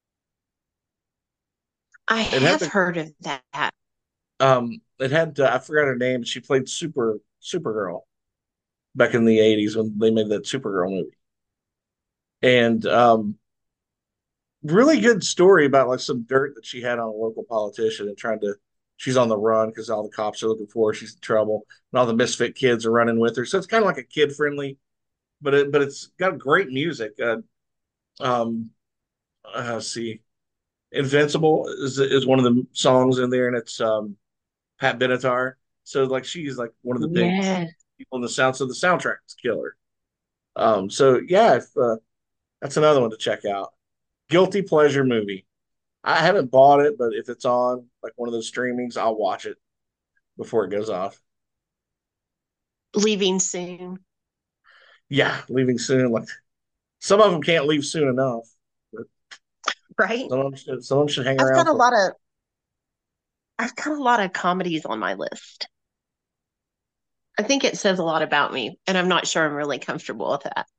I It had have the heard of that. um, it had uh, I forgot her name. She played Super Supergirl back in the eighties when they made that Supergirl movie, and um, really good story about like some dirt that she had on a local politician and trying to. She's on the run because all the cops are looking for her. She's in trouble, and all the misfit kids are running with her. So it's kind of like a kid friendly, but it but it's got great music. Uh, um, uh, let's see. Invincible is is one of the songs in there, and it's um, Pat Benatar. So like she's like one of the big Yes. people in the sound. So the soundtrack's killer. Um, so yeah, if, uh, that's another one to check out. Guilty pleasure movie. I haven't bought it, but if it's on like one of those streamings, I'll watch it before it goes off. Leaving soon. Yeah, leaving soon. Like some of them can't leave soon enough, but Right? some of them should, some of them should hang I've around got a for. lot of I've got a lot of comedies on my list. I think it says a lot about me, and I'm not sure I'm really comfortable with that.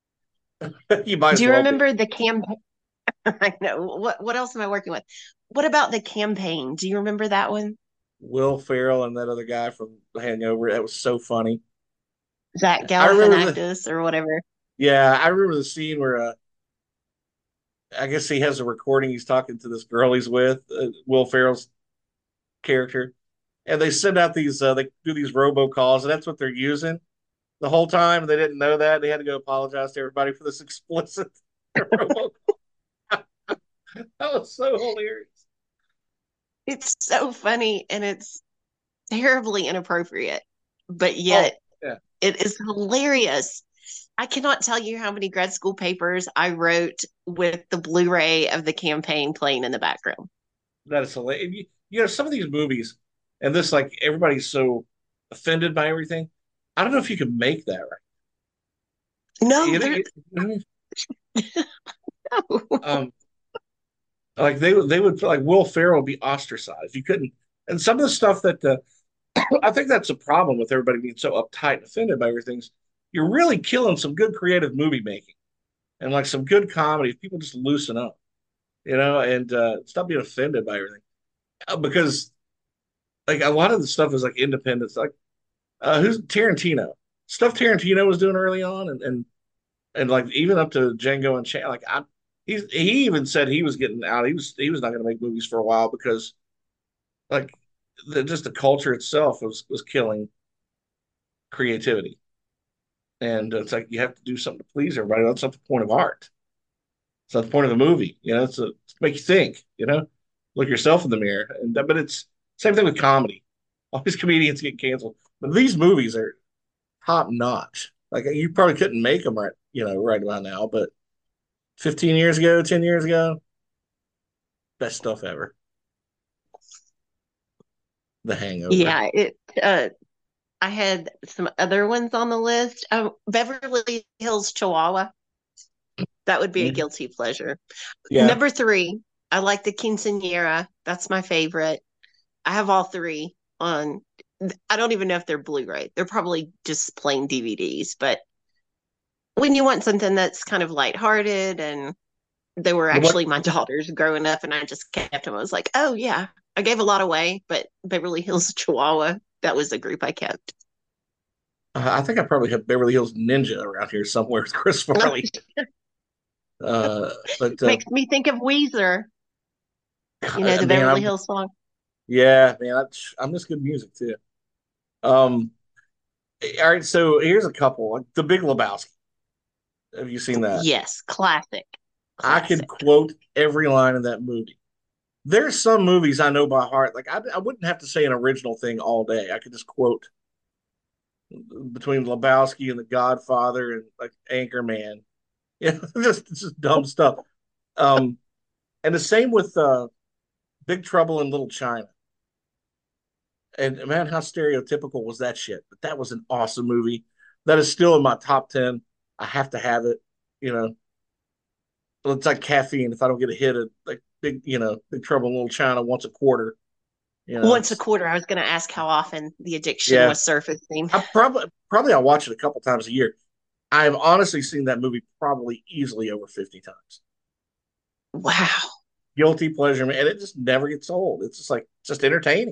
You might Do as you well be. remember the campaign? I know. What what else am I working with? What about the campaign? Do you remember that one? Will Ferrell and that other guy from Hangover. That was so funny. Zach I remember the Galifianakis or whatever. yeah, I remember the scene where uh, I guess he has a recording. He's talking to this girl he's with, uh, Will Ferrell's character, and they send out these. Uh, they do these robocalls, and that's what they're using the whole time. They didn't know that. They had to go apologize to everybody for this explicit robocall. That was so hilarious. It's so funny and it's terribly inappropriate, but Oh yet yeah, it is hilarious. I cannot tell you how many grad school papers I wrote with the Blu-ray of the campaign playing in the background. that is hilarious. You, you know some of these movies, and this like everybody's so offended by everything. I don't know if you can make that right. No, You know, there you, no. um, like they would they would like Will Ferrell be ostracized. You couldn't, and some of the stuff that uh, I think that's a problem with everybody being so uptight and offended by everything. You're really killing some good creative movie making and like some good comedy. If people just loosen up, you know, and uh, stop being offended by everything, uh, because like a lot of the stuff is like independence. Like uh, who's Tarantino? Stuff Tarantino was doing early on, and and and like even up to Django and Chan. Like I, he's he even said he was getting out. He was he was not going to make movies for a while because like the, just the culture itself was was killing creativity. And it's like you have to do something to please everybody. That's not the point of art. It's not the point of the movie. You know, it's, a, it's to make you think. You know, look yourself in the mirror. And but it's same thing with comedy. All these comedians get canceled, but these movies are top notch. Like you probably couldn't make them right, you know, right about now. But fifteen years ago, ten years ago, best stuff ever. The Hangover. Yeah, it uh I had some other ones on the list. Um, Beverly Hills Chihuahua. That would be a Mhm. guilty pleasure. Yeah, Number three, I like the Quinceañera. That's my favorite. I have all three on. I don't even know if they're Blu-ray. They're probably just plain D V Ds. But when you want something that's kind of lighthearted, and they were what actually my daughters growing up, and I just kept them. I was like, oh yeah, I gave a lot away, but Beverly Hills Chihuahua, that was the group I kept. uh, I think I probably have Beverly Hills Ninja around here somewhere with Chris Farley. Uh, but uh, Makes me think of Weezer. You know I the mean, Beverly I'm Hills song. yeah, man, I, I miss good music too. Um, all right, so here's a couple. Like The Big Lebowski. Have you seen that? Yes, classic, I can classic. quote every line in that movie There's some movies I know by heart. Like I, I wouldn't have to say an original thing all day. I could just quote between Lebowski and The Godfather and like Anchorman. Yeah, just just dumb stuff. Um, and the same with uh, Big Trouble in Little China. And man, how stereotypical was that shit? But that was an awesome movie. That is still in my top ten. I have to have it. You know, it's like caffeine. If I don't get a hit of like big, you know, Big Trouble in Little China once a quarter, you know, Once a it's quarter, I was going to ask how often the addiction yeah. was surfacing. I probably probably I watch it a couple times a year. I've honestly seen that movie probably easily over fifty times. Wow. Guilty pleasure, man, and it just never gets old. It's just like just entertaining.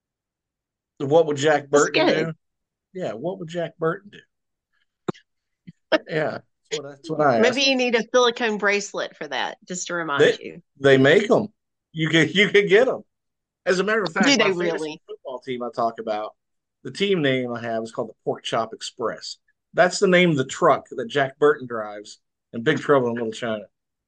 What would Jack That's Burton good. do? Yeah, what would Jack Burton do? Yeah, that's what, that's what I Maybe asked. you need a silicone bracelet for that, just to They remind you. they make them. You could you could get them. As a matter of Do fact, my they fantasy really? football team I talk about, the team name I have is called the Pork Chop Express. That's the name of the truck that Jack Burton drives in Big Trouble in Little China.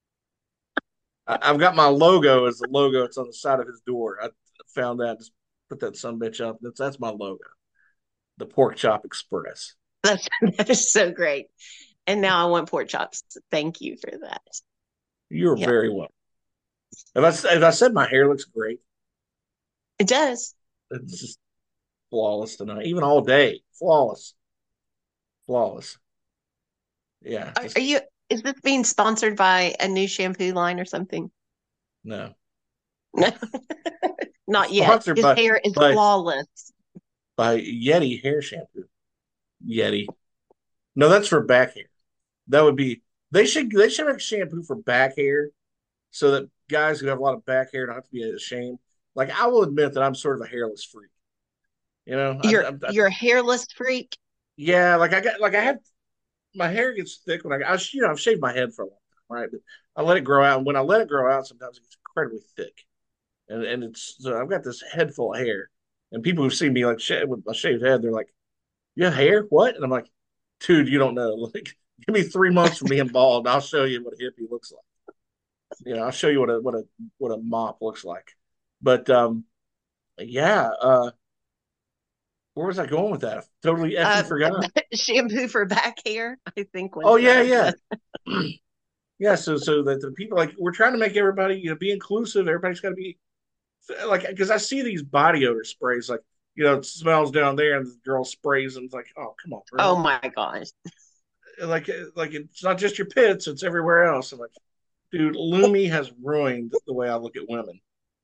I, I've got my logo as the logo. It's on the side of his door. I found that. Just put that son bitch up. That's that's my logo. The Pork Chop Express. That's that is so great. And now I want pork chops. Thank you for that. You're Yep, very welcome. If I if I said my hair looks great, it does. it's just flawless tonight. Even all day, flawless, flawless. Yeah, Are, just are you? Is this being sponsored by a new shampoo line or something? no. No, not yet. Sponsored His by hair is by flawless. by Yeti hair shampoo. Yeti. No, that's for back hair. That would be they should they should make shampoo for back hair so that guys who have a lot of back hair don't have to be ashamed. Like I will admit that I'm sort of a hairless freak. You know, I, You're I, I you're a hairless freak. yeah, like I got like I have my hair gets thick when I I you know I've shaved my head for a long time, right? But I let it grow out, and when I let it grow out, sometimes it gets incredibly thick, and and it's so I've got this head full of hair, and people who see me like sh- with my shaved head, they're like, "You have hair? What?" And I'm like, "Dude, you don't know. Like, give me three months from being bald, and I'll show you what a hippie looks like. You know, I'll show you what a what a what a mop looks like." But um, yeah, uh, where was I going with that? I totally effing Uh, forgot. shampoo for back hair, I think Oh was yeah, the yeah. the Yeah, so so that the people like we're trying to make everybody you know be inclusive. Everybody's got to be like because I see these body odor sprays like you know it smells down there and the girl sprays and it's like oh come on oh really my gosh. like like it's not just your pits it's everywhere else. I'm like dude Lumi has ruined the way I look at women.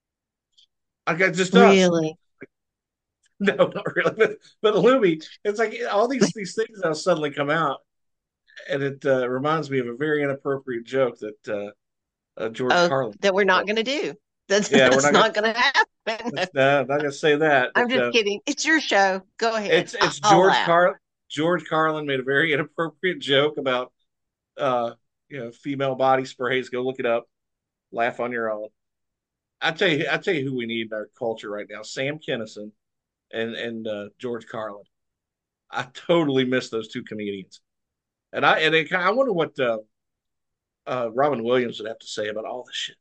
I got just us Really? no not really but, but Lumi it's like all these these things now suddenly come out and it uh, reminds me of a very inappropriate joke that uh, uh, George Oh, Carlin. that we're not going to do. That's Yeah, we're that's not gonna not going to happen. That's no, I'm not gonna say that, I'm but just uh, kidding. It's your show. Go ahead. it's it's I'll George laugh. Car George Carlin made a very inappropriate joke about uh you know female body sprays. Go look it up. Laugh on your own. I tell you, I tell you who we need in our culture right now: Sam Kinison and and uh, George Carlin. I totally miss those two comedians, and I and it, I wonder what uh, uh, Robin Williams would have to say about all this shit.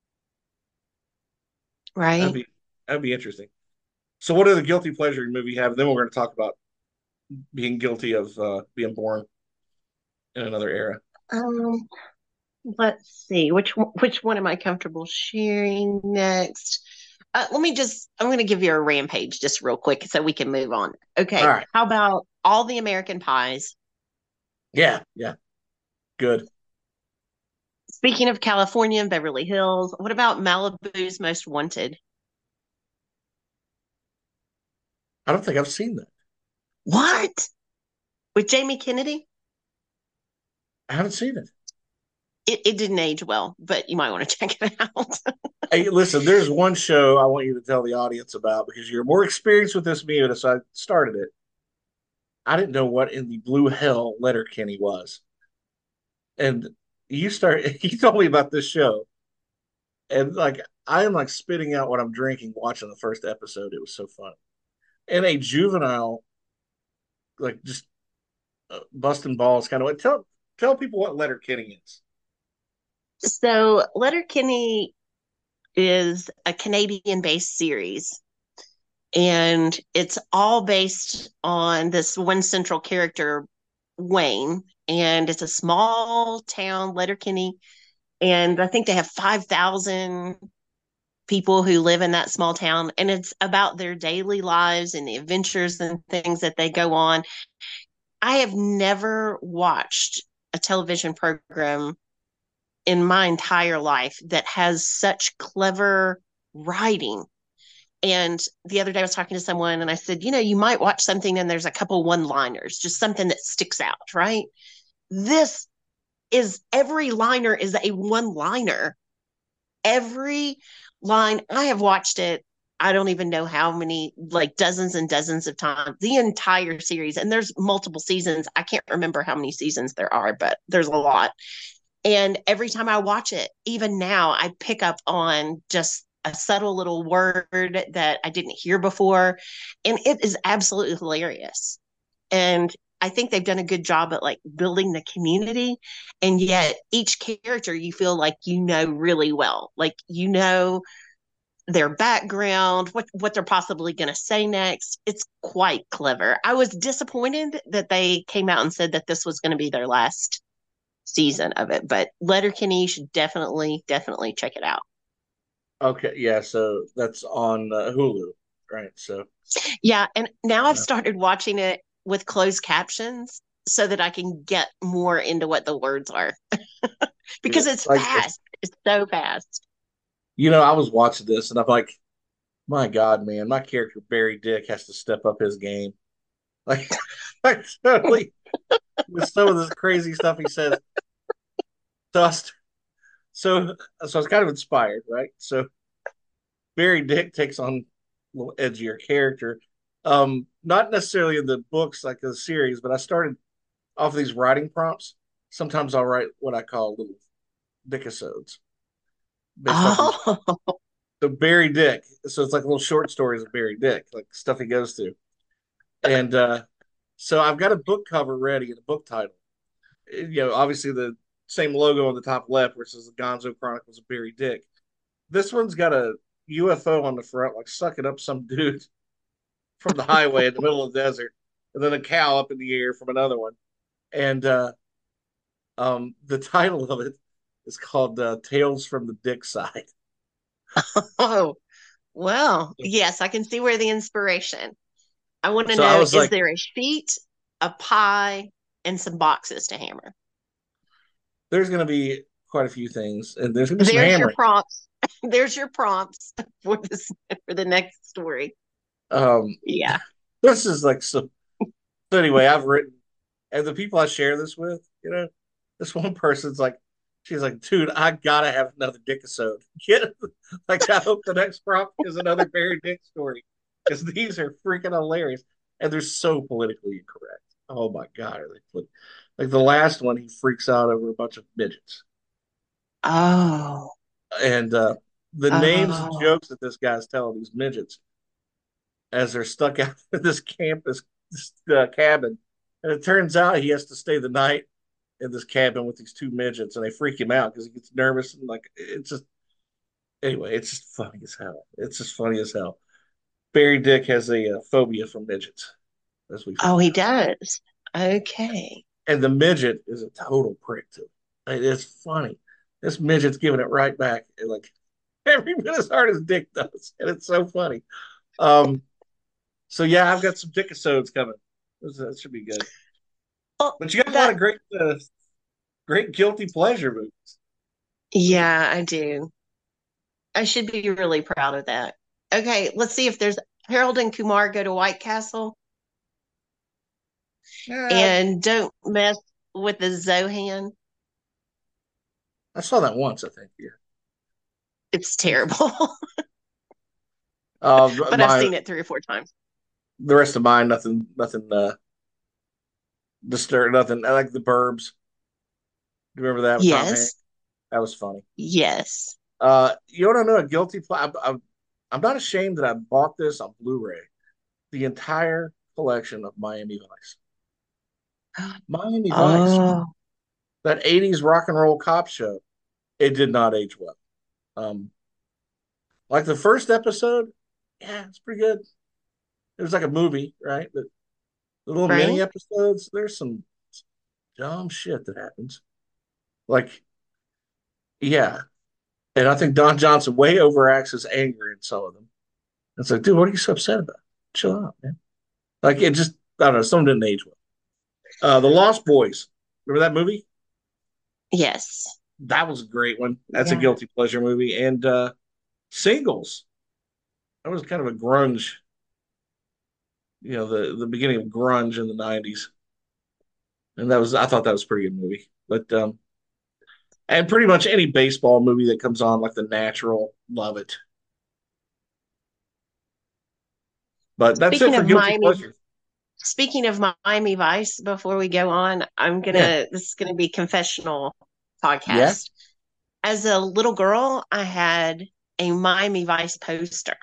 That'd Right? be that'd be interesting. So, what other guilty pleasure movie you have? Then we're going to talk about being guilty of uh, being born in another era. Um, let's see. Which one, which one am I comfortable sharing next? Uh, let me just, I'm going to give you a rampage just real quick so we can move on. All Okay. right. How about all the American pies? Yeah. Yeah. Good. Speaking of California and Beverly Hills, what about Malibu's Most Wanted? I don't think I've seen that. What? With Jamie Kennedy? I haven't seen it. It, it didn't age well, but you might want to check it out. Hey, listen, there's one show I want you to tell the audience about because you're more experienced with this than me, so I started it. I didn't know what in the blue hell Letterkenny was. And you start you told me about this show. And like I am like spitting out what I'm drinking watching the first episode. It was so fun. And a juvenile, like just uh, busting balls kind of way. Tell tell people what Letterkenny is. So Letterkenny is a Canadian based series, and it's all based on this one central character, Wayne. And it's a small town, Letterkenny, and I think they have five thousand people who live in that small town, and it's about their daily lives and the adventures and things that they go on. I have never watched a television program in my entire life that has such clever writing. And the other day I was talking to someone and I said, you know, you might watch something and there's a couple one liners, just something that sticks out, right? This is every liner is a one liner. Every line, I have watched it. I don't even know how many, like dozens and dozens of times, the entire series. And there's multiple seasons. I can't remember how many seasons there are, but there's a lot. And every time I watch it, even now, I pick up on just a subtle little word that I didn't hear before. And it is absolutely hilarious. And I think they've done a good job at like building the community. And yet each character you feel like you know really well. Like you know their background, what what they're possibly going to say next. It's quite clever. I was disappointed that they came out and said that this was going to be their last season of it, but Letterkenny should definitely definitely check it out. Okay, yeah, so that's on uh, Hulu, right? So, Yeah, and now I've uh, started watching it with closed captions so that I can get more into what the words are yeah, because it's like fast. It's so fast. you know, I was watching this and I'm like, my God, man, my character Barry Dick has to step up his game. Like, like totally with some of this crazy stuff he says. So, I st- so, so I was kind of inspired, right? So Barry Dick takes on a little edgier character. Um, not necessarily in the books like the series, but I started off of these writing prompts. Sometimes I'll write what I call little dickisodes based off these. Oh, So Barry Dick. So it's like little short stories of Barry Dick, like stuff he goes through. And uh, so I've got a book cover ready and a book title. You know, obviously the same logo on the top left, where it says the Gonzo Chronicles of Barry Dick. This one's got a U F O on the front, like sucking up some dude from the highway in the middle of the desert, and then a cow up in the air from another one. And uh, um, the title of it is called uh, Tales from the Dick Side. oh, well, yes, I can see where the inspiration. I want to So I know, was is like, there a sheet, a pie, and some boxes to hammer? there's going to be quite a few things, and there's going to be some There's your hammering. prompts. There's your prompts for this for the next story. Um, Yeah. this is like so. So anyway, I've written, and the people I share this with, you know, this one person's like, she's like, dude, I gotta have another Dickisode. Get like, I hope the next prompt is another Barry Dick story because these are freaking hilarious and they're so politically incorrect. Oh my god, are they like the last one? He freaks out over a bunch of midgets Oh. and uh, the names and Oh. jokes that this guy's telling these midgets as they're stuck out in this campus this, uh, cabin. And it turns out he has to stay the night in this cabin with these two midgets, and they freak him out because he gets nervous and like it's just anyway, it's just funny as hell. It's just funny as hell. Barry Dick has a uh, phobia from midgets, as we Oh, find he out, does. Okay. and the midget is a total prick to him. It's funny. This midget's giving it right back, and like every bit as hard as Dick does, and it's so funny. Um, so yeah, I've got some Dickisodes coming. That should be good. Oh, But you got a lot that of great, uh, great guilty pleasure movies. Those are yeah, I do. I should be really proud of that. Okay, let's see if there's Harold and Kumar go to White Castle yeah. and don't mess with the Zohan. I saw that once, I think. Yeah. It's terrible, Uh, but I've my seen it three or four times. the rest of mine, nothing, nothing, uh, disturb, nothing. I like the Burbs. Do you remember that with Tom Hanks? Yes. That was funny. Yes. Uh, you want to know a guilty pleasure? I'm, I'm not ashamed that I bought this on Blu-ray. The entire collection of Miami Vice. Miami Vice, Oh, that eighties rock and roll cop show. It did not age well. Um, Like the first episode, yeah, it's pretty good. It was like a movie, right? But the little mini right? episodes, there's some dumb shit that happens. Like, yeah. And I think Don Johnson way overacts his anger in some of them. It's like, dude, what are you so upset about? Chill out, man. Like it just, I don't know, some didn't age well. Uh, The Lost Boys. Remember that movie? Yes. That was a great one. That's a Yeah. guilty pleasure movie. And uh Singles. That was kind of a grunge, you know, the the beginning of grunge in the nineties. And that was I thought that was a pretty good movie. But um and pretty much any baseball movie that comes on, like The Natural, love it. But that's it Speaking for of guilty Miami, pleasure. speaking of Miami Vice, before we go on, I'm Yeah. gonna this is gonna be confessional Yeah. podcast. As a little girl, I had a Miami Vice poster.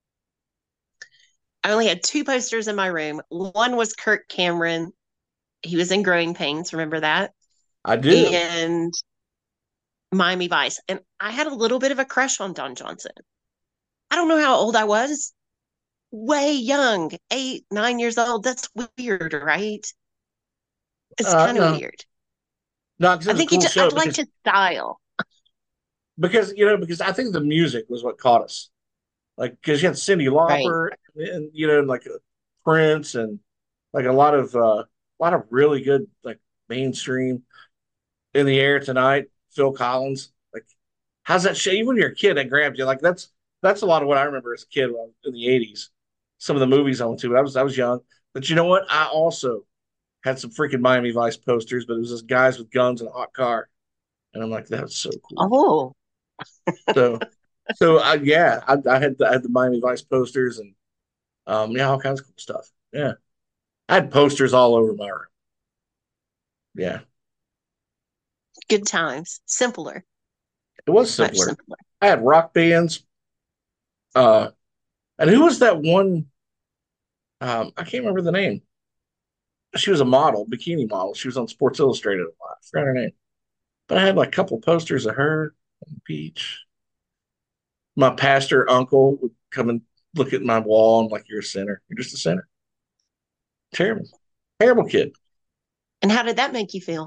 I only had two posters in my room. One was Kirk Cameron. He was in Growing Pains, remember that? I do. And Miami Vice. And I had a little bit of a crush on Don Johnson. I don't know how old I was. Way young, eight, nine years old. That's weird, right? It's Uh kind of no. weird. No, because it I was a think he cool just, I show liked because his style. because you know, because I think the music was what caught us. Like because you had Cyndi Right. Lauper and you know, like uh, Prince and like a lot of uh, a lot of really good like mainstream in the air tonight. Phil Collins, like how's that shit? Even when you're a kid, that grabbed you. Like that's that's a lot of what I remember as a kid when I was in the eighties. Some of the movies I went to, but I was I was young. But you know what? I also had some freaking Miami Vice posters, but it was just guys with guns in a hot car, and I'm like, that's so cool. Oh, So, so I, yeah, I, I had the, I had the Miami Vice posters and um, yeah, all kinds of cool stuff. Yeah, I had posters all over my room. Yeah, good times. Simpler, it was much simpler. simpler. I had rock bands. Uh, and who was that one? Um, I can't remember the name. She was a model, bikini model. She was on Sports Illustrated a lot. I forgot her name, but I had like a couple posters of her on the beach. My pastor uncle would come and look at my wall and like, "You're a sinner. You're just a sinner." Terrible, terrible kid. And how did that make you feel?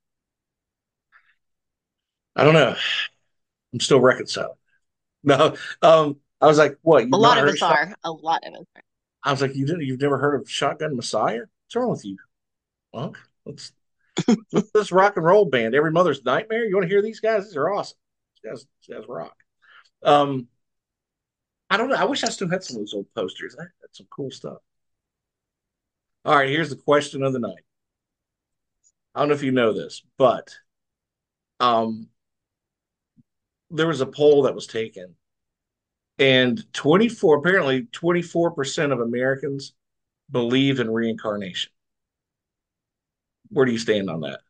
I don't know. I'm still reconciling. No, um, I was like, "What? A You've lot not of heard of us shot?" are. A lot of us are. I was like, "You didn't? You've never heard of Shotgun Messiah? What's wrong with you?" Well, let's let's this rock and roll band. Every Mother's Nightmare. You want to hear these guys? These are awesome. These guys, these guys rock. Um, I don't know. I wish I still had some of those old posters. I had some cool stuff. All right, here's the question of the night. I don't know if you know this, but um, there was a poll that was taken, and twenty-four apparently twenty-four percent of Americans believe in reincarnation. Where do you stand on that?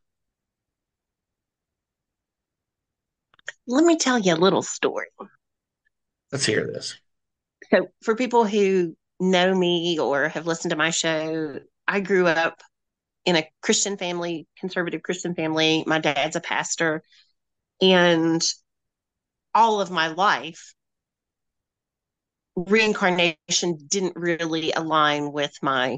Let me tell you a little story. Let's hear this. So, for people who know me or have listened to my show, I grew up in a Christian family, conservative Christian family. My dad's a pastor. And all of my life, reincarnation didn't really align with my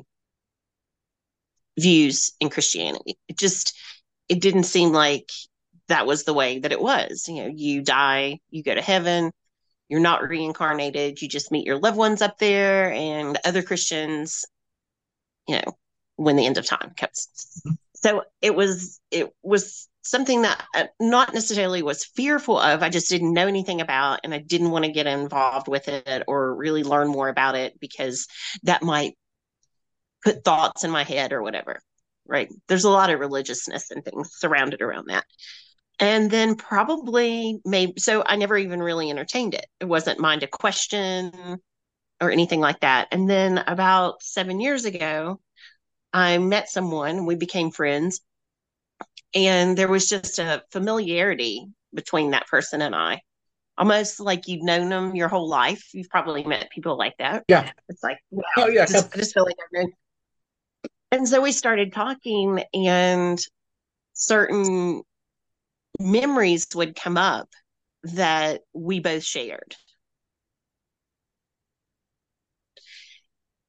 views in Christianity. It just, it didn't seem like that was the way that it was. You know, you die, you go to heaven, you're not reincarnated, you just meet your loved ones up there, and other Christians, you know, when the end of time comes. So it was it was something that I not necessarily was fearful of. I just didn't know anything about, and I didn't want to get involved with it or really learn more about it because that might put thoughts in my head or whatever. Right? There's a lot of religiousness and things surrounded around that. And then probably maybe so I never even really entertained it. It wasn't mine to question or anything like that. And then about seven years ago, I met someone, we became friends, and there was just a familiarity between that person and I. Almost like you've known them your whole life. You've probably met people like that. Yeah. It's like, wow, Oh yeah. just I just feel like I've known. And so we started talking, and certain memories would come up that we both shared.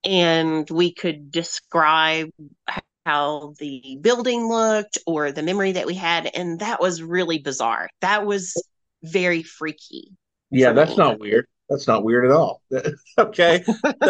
and we could describe how the building looked or the memory that we had. And that was really bizarre. That was very freaky Yeah, for that's me. not weird. That's not weird at all. Okay.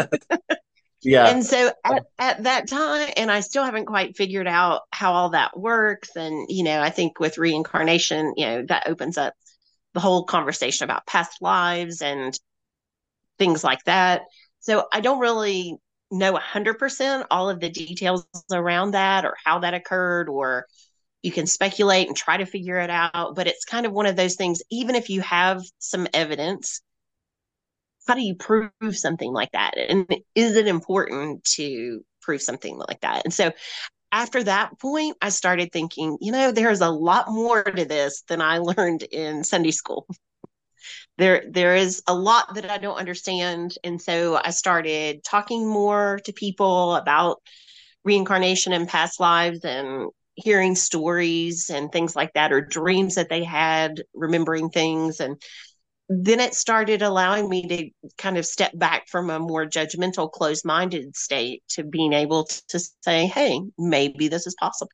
Yeah. And so at, at that time, and I still haven't quite figured out how all that works. And, you know, I think with reincarnation, you know, that opens up the whole conversation about past lives and things like that. So I don't really know one hundred percent all of the details around that or how that occurred, or you can speculate and try to figure it out. But it's kind of one of those things, even if you have some evidence, how do you prove something like that? And is it important to prove something like that? And so after that point, I started thinking, you know, there's a lot more to this than I learned in Sunday school. There, there is a lot that I don't understand. And so I started talking more to people about reincarnation and past lives and hearing stories and things like that, or dreams that they had, remembering things. And then it started allowing me to kind of step back from a more judgmental, closed minded state to being able to say, hey, maybe this is possible.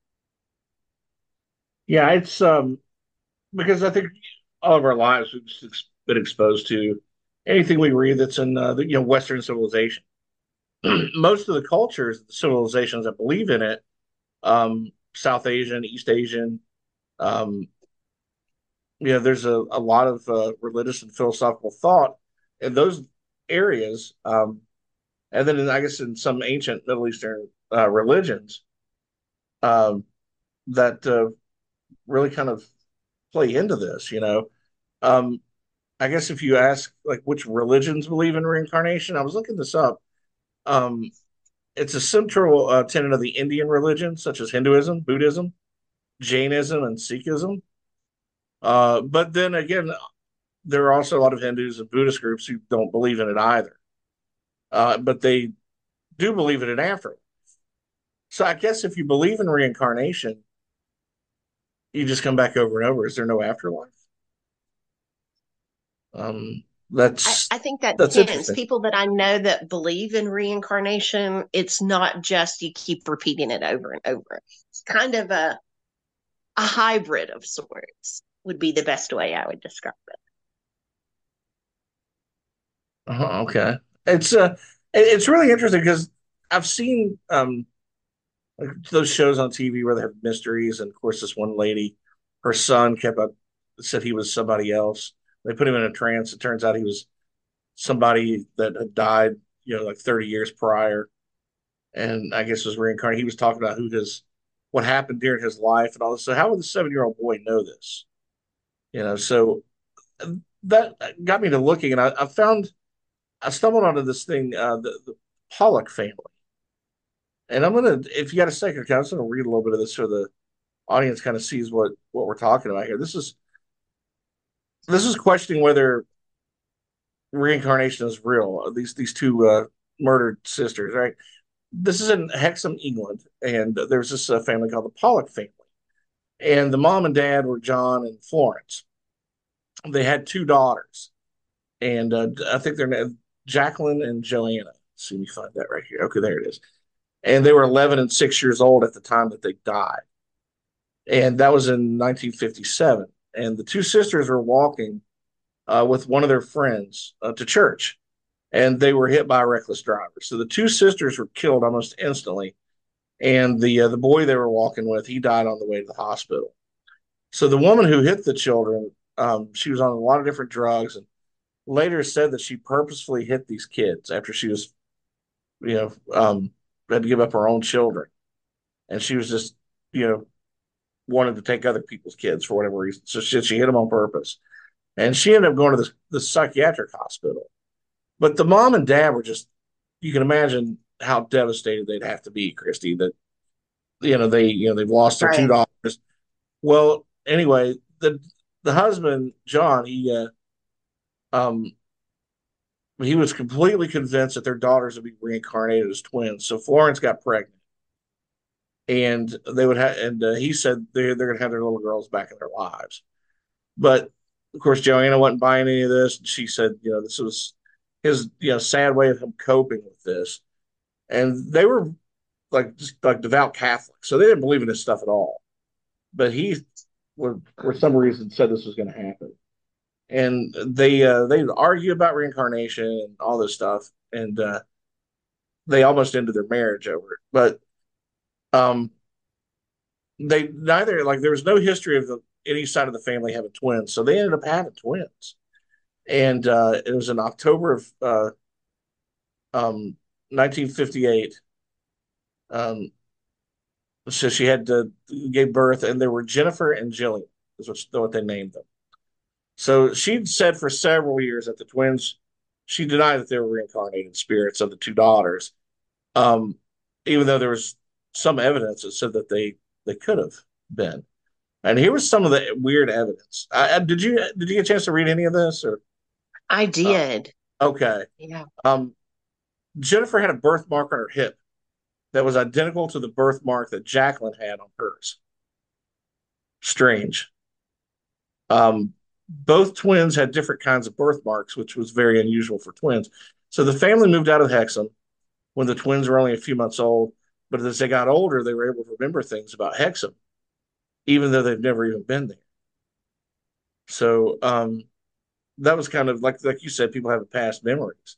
Yeah, it's um because I think all of our lives we've just been exposed to anything we read that's in uh, the, you know, Western civilization. Most of the cultures, the civilizations that believe in it, um, South Asian, East Asian, um, you know, there's a, a lot of uh, religious and philosophical thought in those areas. Um, and then in, I guess in some ancient Middle Eastern uh, religions um, that uh, really kind of play into this, you know. Um, I guess if you ask like which religions believe in reincarnation, I was looking this up. Um, it's a central uh, tenet of the Indian religions, such as Hinduism, Buddhism, Jainism, and Sikhism. Uh, but then again, there are also a lot of Hindus and Buddhist groups who don't believe in it either. Uh, but they do believe in an afterlife. So I guess if you believe in reincarnation, you just come back over and over. Is there no afterlife? Um, I, that's I think that that's depends. interesting. People that I know that believe in reincarnation, it's not just you keep repeating it over and over. It's kind of a, a hybrid of sorts, would be the best way I would describe it. Uh-huh, okay, it's uh, it's really interesting because I've seen um like those shows on T V where they have mysteries, and of course, this one lady, her son kept up said he was somebody else. They put him in a trance. It turns out he was somebody that had died, you know, like thirty years prior, and I guess was reincarnated. He was talking about who his, what happened during his life and all this. So how would the seven year old boy know this? You know, so that got me to looking, and I, I found I stumbled onto this thing, uh, the the Pollock family, and I'm gonna, if you got a second, I'm just gonna read a little bit of this so the audience kind of sees what what we're talking about here. This is this is questioning whether reincarnation is real. These these two uh, murdered sisters, right? This is in Hexham, England, and there's this uh, family called the Pollock family, and the mom and dad were John and Florence. They had two daughters, and uh, I think they're named Jacqueline and Joanna. Let's see me find that right here. Okay, there it is. And they were eleven and six years old at the time that they died, and that was in nineteen fifty-seven. And the two sisters were walking uh, with one of their friends uh, to church, and they were hit by a reckless driver. So the two sisters were killed almost instantly, and the uh, the boy they were walking with, he died on the way to the hospital. So the woman who hit the children, um, she was on a lot of different drugs, and later said that she purposefully hit these kids after she was, you know, um, had to give up her own children, and she was just, you know, wanted to take other people's kids for whatever reason. So she, she hit them on purpose, and she ended up going to this the psychiatric hospital. But the mom and dad were just, you can imagine how devastated they'd have to be, Christy, that, you know, they, you know, they've lost their two Right. daughters. Well, anyway, the the husband, John, he uh, um he was completely convinced that their daughters would be reincarnated as twins. So Florence got pregnant, and they would have, and uh, he said they're they're gonna have their little girls back in their lives. But of course, Joanna wasn't buying any of this. And she said, you know, this was his, you know, sad way of him coping with this. and they were like just like devout Catholics, so they didn't believe in this stuff at all. But he, for, for some reason, said this was going to happen, and they uh, they argue about reincarnation and all this stuff, and uh, they almost ended their marriage over it. But um, they neither like there was no history of the any side of the family having twins, so they ended up having twins, and uh, it was in October of uh, um, nineteen fifty-eight. Um, so she had to gave birth, and they were Jennifer and Jillian, is what, what they named them. So she'd said for several years that the twins, she denied that they were reincarnated spirits of the two daughters, um, even though there was some evidence that said that they they could have been. And here was some of the weird evidence. I, I- did you did you get a chance to read any of this or? I Uh, did. okay. Yeah. Um, Jennifer had a birthmark on her hip that was identical to the birthmark that Jacqueline had on hers. Strange. Um, both twins had different kinds of birthmarks, which was very unusual for twins. So the family moved out of Hexham when the twins were only a few months old. But as they got older, they were able to remember things about Hexham, even though they've never even been there. So um, that was kind of like like you said, people have past memories,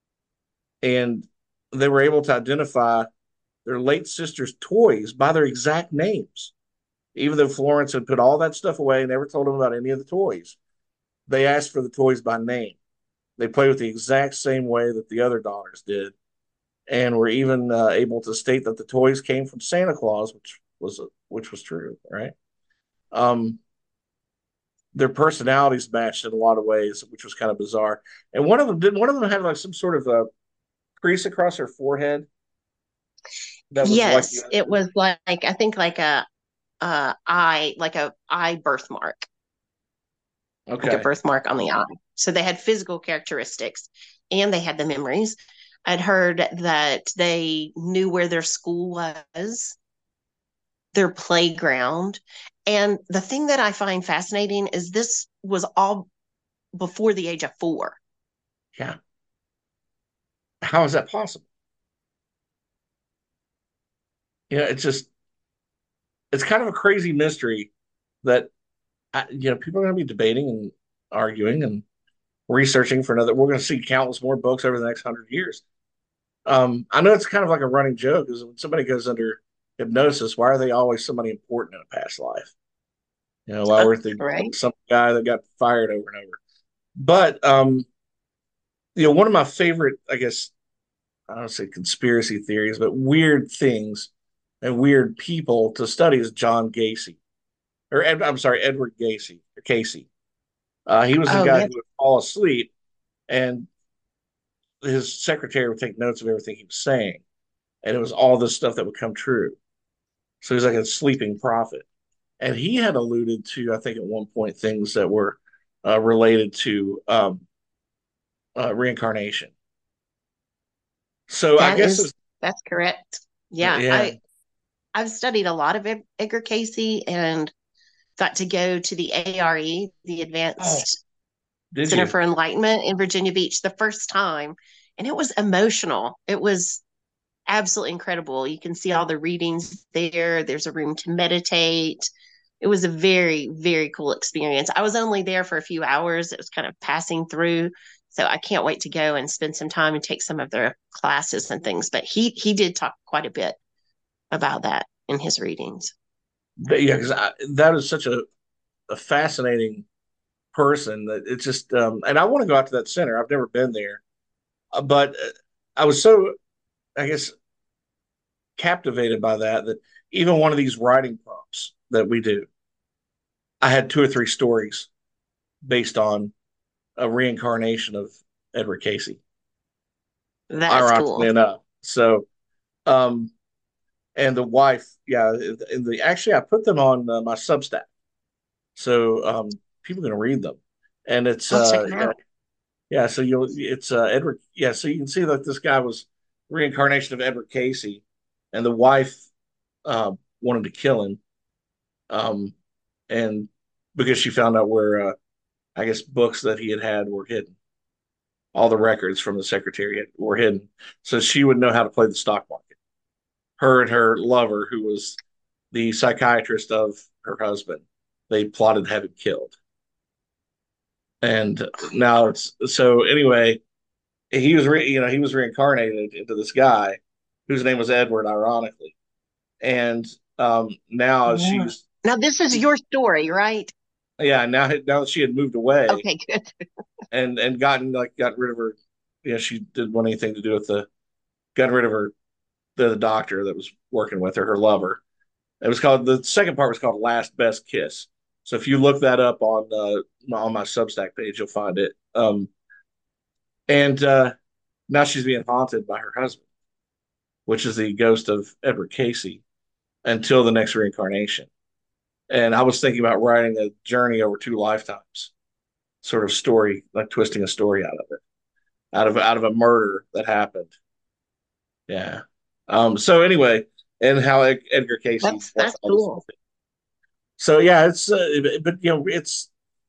and they were able to identify their late sister's toys by their exact names. Even though Florence had put all that stuff away and never told them about any of the toys, they asked for the toys by name. They played with the exact same way that the other daughters did, and were even uh, able to state that the toys came from Santa Claus, which was which was true, right? Um, their personalities matched in a lot of ways, which was kind of bizarre. And one of them did. One of them had like some sort of a crease across her forehead that was like the Yes, it was like I think like a uh eye like a eye birthmark, like a okay, birthmark on the eye. So they had physical characteristics and they had the memories. I'd heard that they knew where their school was, their playground. And the thing that I find fascinating is this was all before the age of four. yeah. How is that possible? You know, it's just it's kind of a crazy mystery that I, you know people are going to be debating and arguing and researching for another. We're going to see countless more books over the next hundred years. Um, I know it's kind of like a running joke is when somebody goes under hypnosis, why are they always somebody important in a past life? You know, why Uh, weren't they right? some guy that got fired over and over? But um, you know, one of my favorite, I guess, I don't say conspiracy theories, but weird things and weird people to study is John Gacy, or Ed, I'm sorry, Edward Gacy or Casey. Uh, he was the Oh, guy yeah. who would fall asleep, and his secretary would take notes of everything he was saying, and it was all this stuff that would come true. So he's like a sleeping prophet. And he had alluded to, I think, at one point, things that were uh, related to um, uh, reincarnation. So I That guess is it's, that's correct. Yeah, yeah. I I've studied a lot of Ed- Edgar Casey and got to go to the A R E, the Oh, Advanced did Center you? for Enlightenment in Virginia Beach, the first time, and it was emotional. It was absolutely incredible. You can see all the readings there. There's a room to meditate. It was a very, very cool experience. I was only there for a few hours. It was kind of passing through. So I can't wait to go and spend some time and take some of their classes and things. But he he did talk quite a bit about that in his readings. But yeah, because that is such a, a fascinating person that it's just, um, and I want to go out to that center. I've never been there, uh, but uh, I was so, I guess, captivated by that that even one of these writing prompts that we do, I had two or three stories based on a reincarnation of Edward Casey, That is ironically cool. enough. So, um, and the wife, yeah, and the actually I put them on uh, my Substack, so um, people can read them, and it's I'll check uh, them yeah, out. yeah. So you'll it's uh, Edward, yeah. So you can see that this guy was reincarnation of Edward Casey, and the wife uh, wanted to kill him, um, and because she found out where uh, I guess books that he had had were hidden. all the records from the Secretariat were hidden, so she would know how to play the stock market. Her and her lover, who was the psychiatrist of her husband, they plotted to have him killed. And now it's so anyway, he was re, you know he was reincarnated into this guy whose name was Edward, ironically. And um, now Yeah. she's Now this is your story, right? yeah now now that she had moved away Okay, good. and and gotten like got rid of her, you know, she didn't want anything to do with the gotten rid of her the, the doctor that was working with her, her lover. It was called the second part was called Last Best Kiss. So if you look that up on uh, on my Substack page, you'll find it. Um, and uh, now she's being haunted by her husband, which is the ghost of Edward Casey, until the next reincarnation. And I was thinking about writing a journey over two lifetimes, sort of story, like twisting a story out of it, out of out of a murder that happened. Yeah. Um. So anyway, and how Ed- Edgar Casey That's wants that's all this. cool. So yeah, it's uh, but you know it's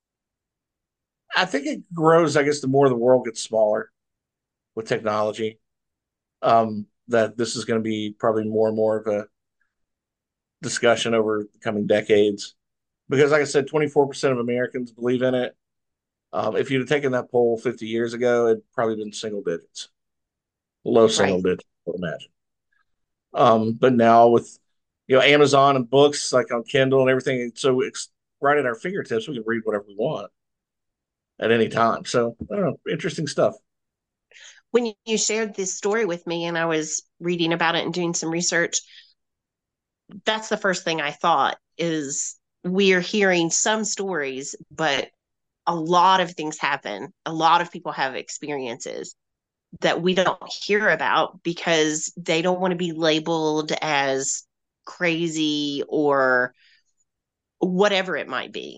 I think it grows. I guess the more the world gets smaller with technology, um, that this is going to be probably more and more of a discussion over the coming decades. Because, like I said, twenty-four percent of Americans believe in it. Um, if you'd have taken that poll fifty years ago, it'd probably been single digits, low single Right. digits, I would imagine. Um, but now with you know Amazon and books like on Kindle and everything, it's so it's right at our fingertips. We can read whatever we want at any time. So I don't know, interesting stuff. When you shared this story with me and I was reading about it and doing some research, that's the first thing I thought is we're hearing some stories, but a lot of things happen. A lot of people have experiences that we don't hear about because they don't want to be labeled as crazy or whatever it might be.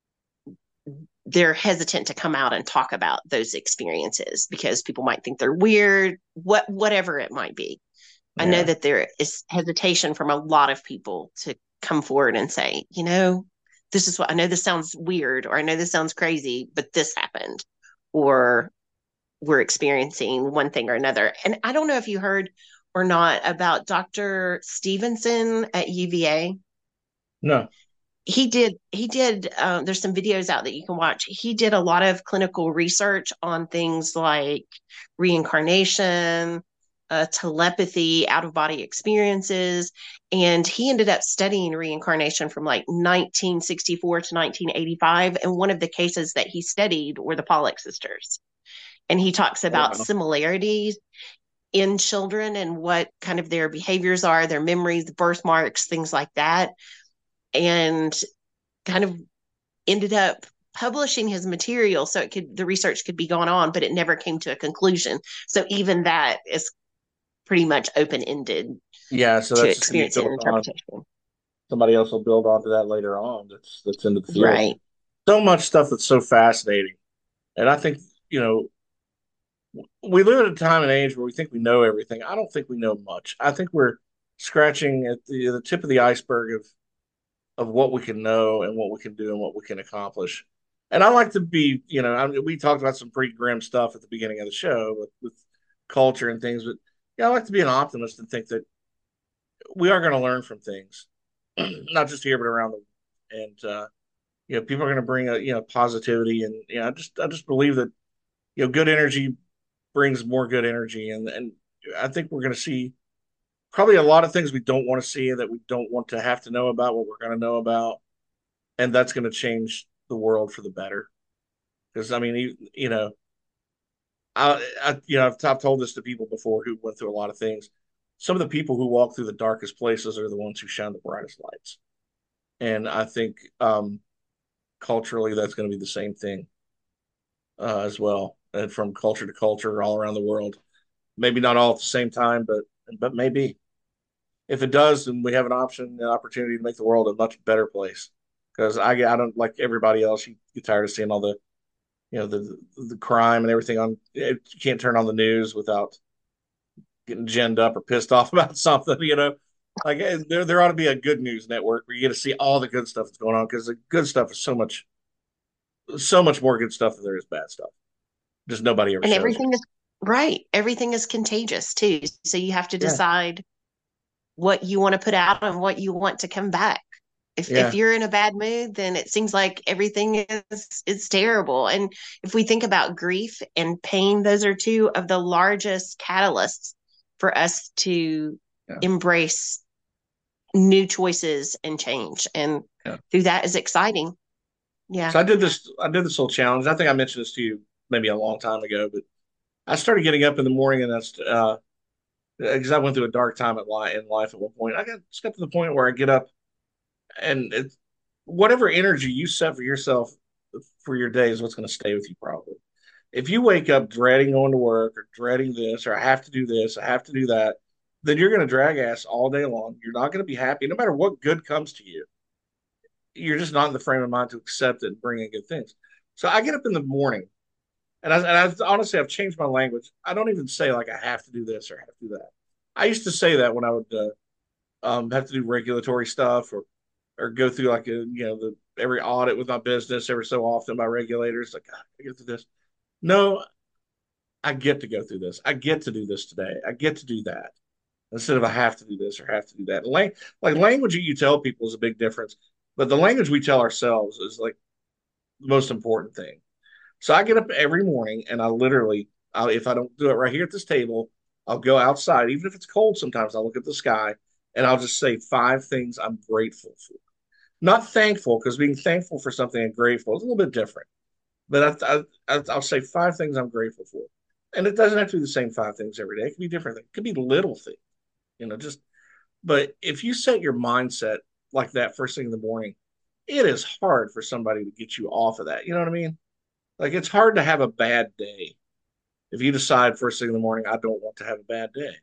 They're hesitant to come out and talk about those experiences because people might think they're weird, what whatever it might be. I know Yeah, that there is hesitation from a lot of people to come forward and say, you know, this is what I know this sounds weird or I know this sounds crazy, but this happened or we're experiencing one thing or another. And I don't know if you heard or not about Doctor Stevenson at U V A. no, He did, he did, uh, there's some videos out that you can watch. He did a lot of clinical research on things like reincarnation, uh, telepathy, out of body experiences. And he ended up studying reincarnation from like nineteen sixty-four to nineteen eighty-five. And one of the cases that he studied were the Pollock sisters. And he talks oh, about wow, similarities in children and what kind of their behaviors are, their memories, birthmarks, things like that. And kind of ended up publishing his material so it could the research could be going on, but it never came to a conclusion. So even that is pretty much open ended yeah. So to that's just gonna be experience and built on. interpretation. Somebody else will build onto that later on. That's that's into the field. Right. So much stuff that's so fascinating, and I think you know we live at a time and age where we think we know everything. I don't think we know much. I think we're scratching at the the tip of the iceberg of of what we can know and what we can do and what we can accomplish. And I like to be, you know, I mean, we talked about some pretty grim stuff at the beginning of the show with, with culture and things, but yeah, I like to be an optimist and think that we are going to learn from things, not just here but around the world. And uh, you know, people are going to bring a you know positivity, and you know, I just I just believe that you know good energy brings more good energy, and and I think we're going to see probably a lot of things we don't want to see that we don't want to have to know about what we're going to know about, and that's going to change the world for the better. Because I mean, you, you know, I, I you know I've, I've told this to people before who went through a lot of things. Some of the people who walk through the darkest places are the ones who shine the brightest lights, and I think um, culturally that's going to be the same thing uh, as well, and from culture to culture all around the world. Maybe not all at the same time, but but maybe if it does, then we have an option, an opportunity to make the world a much better place. Because I, I don't like everybody else. You get tired of seeing all the, you know, the the crime and everything on. You can't turn on the news without getting ginned up or pissed off about something. You know, like eh, there there ought to be a good news network where you get to see all the good stuff that's going on because the good stuff is so much so much more good stuff than there is bad stuff. Just nobody ever And shows you. everything is right. Everything is contagious too. So you have to Yeah, decide what you want to put out and what you want to come back. If if yeah, you're in a bad mood, then it seems like everything is is terrible. And if we think about grief and pain, those are two of the largest catalysts for us to yeah, embrace new choices and change. And yeah. through that is exciting. Yeah. So I did this. I did this little challenge. I think I mentioned this to you maybe a long time ago, but I started getting up in the morning, and that's uh, because I went through a dark time in life, in life at one point. I got just got to the point where I get up and it's whatever energy you set for yourself for your day is what's going to stay with you probably. If you wake up dreading going to work or dreading this or I have to do this, I have to do that, then you're going to drag ass all day long. You're not going to be happy no matter what good comes to you. You're just not in the frame of mind to accept it and bring in good things. So I get up in the morning and I, and I honestly, I've changed my language. I don't even say like I have to do this or I have to do that. I used to say that when I would uh, um, have to do regulatory stuff or or go through like a you know the every audit with my business every so often by regulators. Like God, I get through this. No, I get to go through this. I get to do this today. I get to do that instead of I have to do this or have to do that. Lang- like language that you tell people is a big difference, but the language we tell ourselves is like the most important thing. So I get up every morning and I literally, I'll, if I don't do it right here at this table, I'll go outside, even if it's cold. Sometimes I'll look at the sky and I'll just say five things I'm grateful for. Not thankful, because being thankful for something and grateful is a little bit different. But I, I, I'll say five things I'm grateful for, and it doesn't have to be the same five things every day. It could be different things. It could be little things, you know. Just but if you set your mindset like that first thing in the morning, it is hard for somebody to get you off of that. You know what I mean? Like it's hard to have a bad day if you decide first thing in the morning I don't want to have a bad day.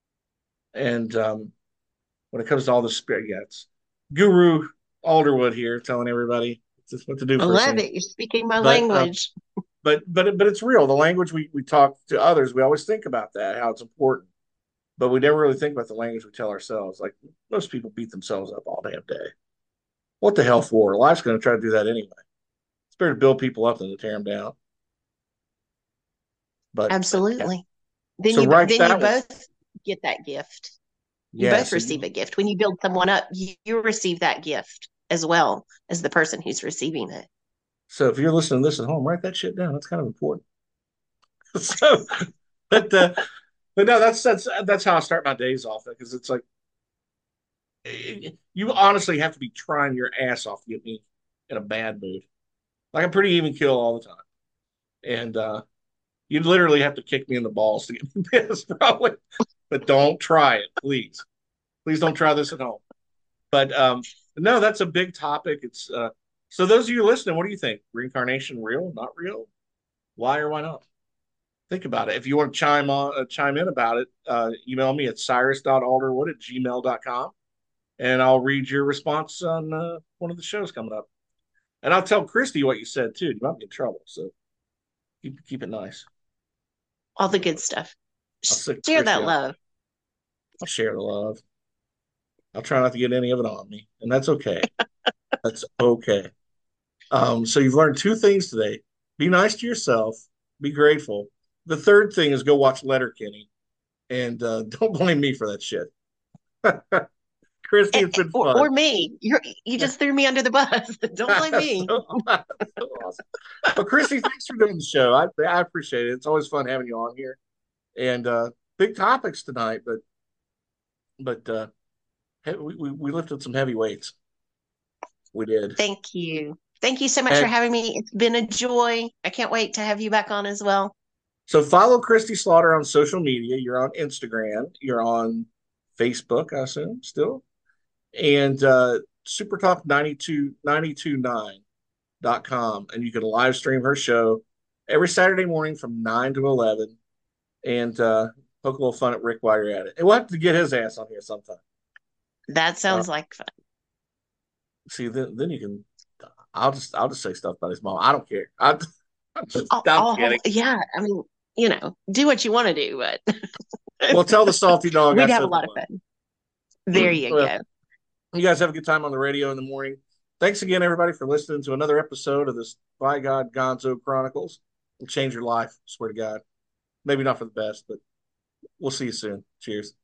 And um, when it comes to all the spirit, yeah, it's Guru Alderwood here telling everybody what to do I first love thing. it. You're speaking my But um, language. but but but it's real. The language we we talk to others, we always think about that, how it's important, but we never really think about the language we tell ourselves. Like most people beat themselves up all damn day. What the hell for? Life's going to try to do that anyway. It's better to build people up than to tear them down. But but yeah. Absolutely. Then So you write then you that one. both get that gift. You Yeah. both So receive you. a gift. When you build someone up, you, you receive that gift as well as the person who's receiving it. So if you're listening to this at home, write that shit down. That's kind of important. So, but uh, but no, that's that's that's how I start my days off because it's like you honestly have to be trying your ass off to get me in a bad mood. Like I'm pretty even kill all the time, and uh, you'd literally have to kick me in the balls to get me pissed, probably. But don't try it, please. Please don't try this at home. But um, no, that's a big topic. It's uh, so those of you listening, what do you think? Reincarnation real? Not real? Why or why not? Think about it. If you want to chime on, uh, chime in about it, uh, email me at cyrus dot alderwood at gmail dot com and I'll read your response on uh, one of the shows coming up. And I'll tell Christy what you said too. You might be in trouble, so keep keep it nice. All the good stuff. I'll sit Share Christy that up. love. I'll share the love. I'll try not to get any of it on me, and that's okay. That's okay. Um, so you've learned two things today. Be nice to yourself. Be grateful. The third thing is go watch Letterkenny, and uh, don't blame me for that shit. Christy, Eh, it's eh, been Or, fun. or me. You're you just threw me under the bus. Don't blame so, me. so awesome. Well, Christy, thanks for doing the show. I, I appreciate it. It's always fun having you on here. And uh, big topics tonight, but but uh, we, we we lifted some heavy weights. We did. Thank you. Thank you so much for And having me. It's been a joy. I can't wait to have you back on as well. so follow Christy Slaughter on social media. You're on Instagram. You're on Facebook, I assume, still. And uh, supertalk nine two nine two nine dot com. And you can live stream her show every Saturday morning from nine to eleven. And uh, poke a little fun at Rick while you're at it. And we'll have to get his ass on here sometime. That Uh, sounds like fun. see, then, then you can. I'll just I'll just say stuff about his mom. I don't care. I, I'm just I'll, I'm I'll, kidding. yeah, I mean, you know, do what you want to do, but Well, tell the salty dog I we'd have a said lot of hello. fun. There you Well, go. you guys have a good time on the radio in the morning. Thanks again, everybody, for listening to another episode of this By God Gonzo Chronicles. It'll change your life. Swear to God. Maybe not for the best, but we'll see you soon. Cheers.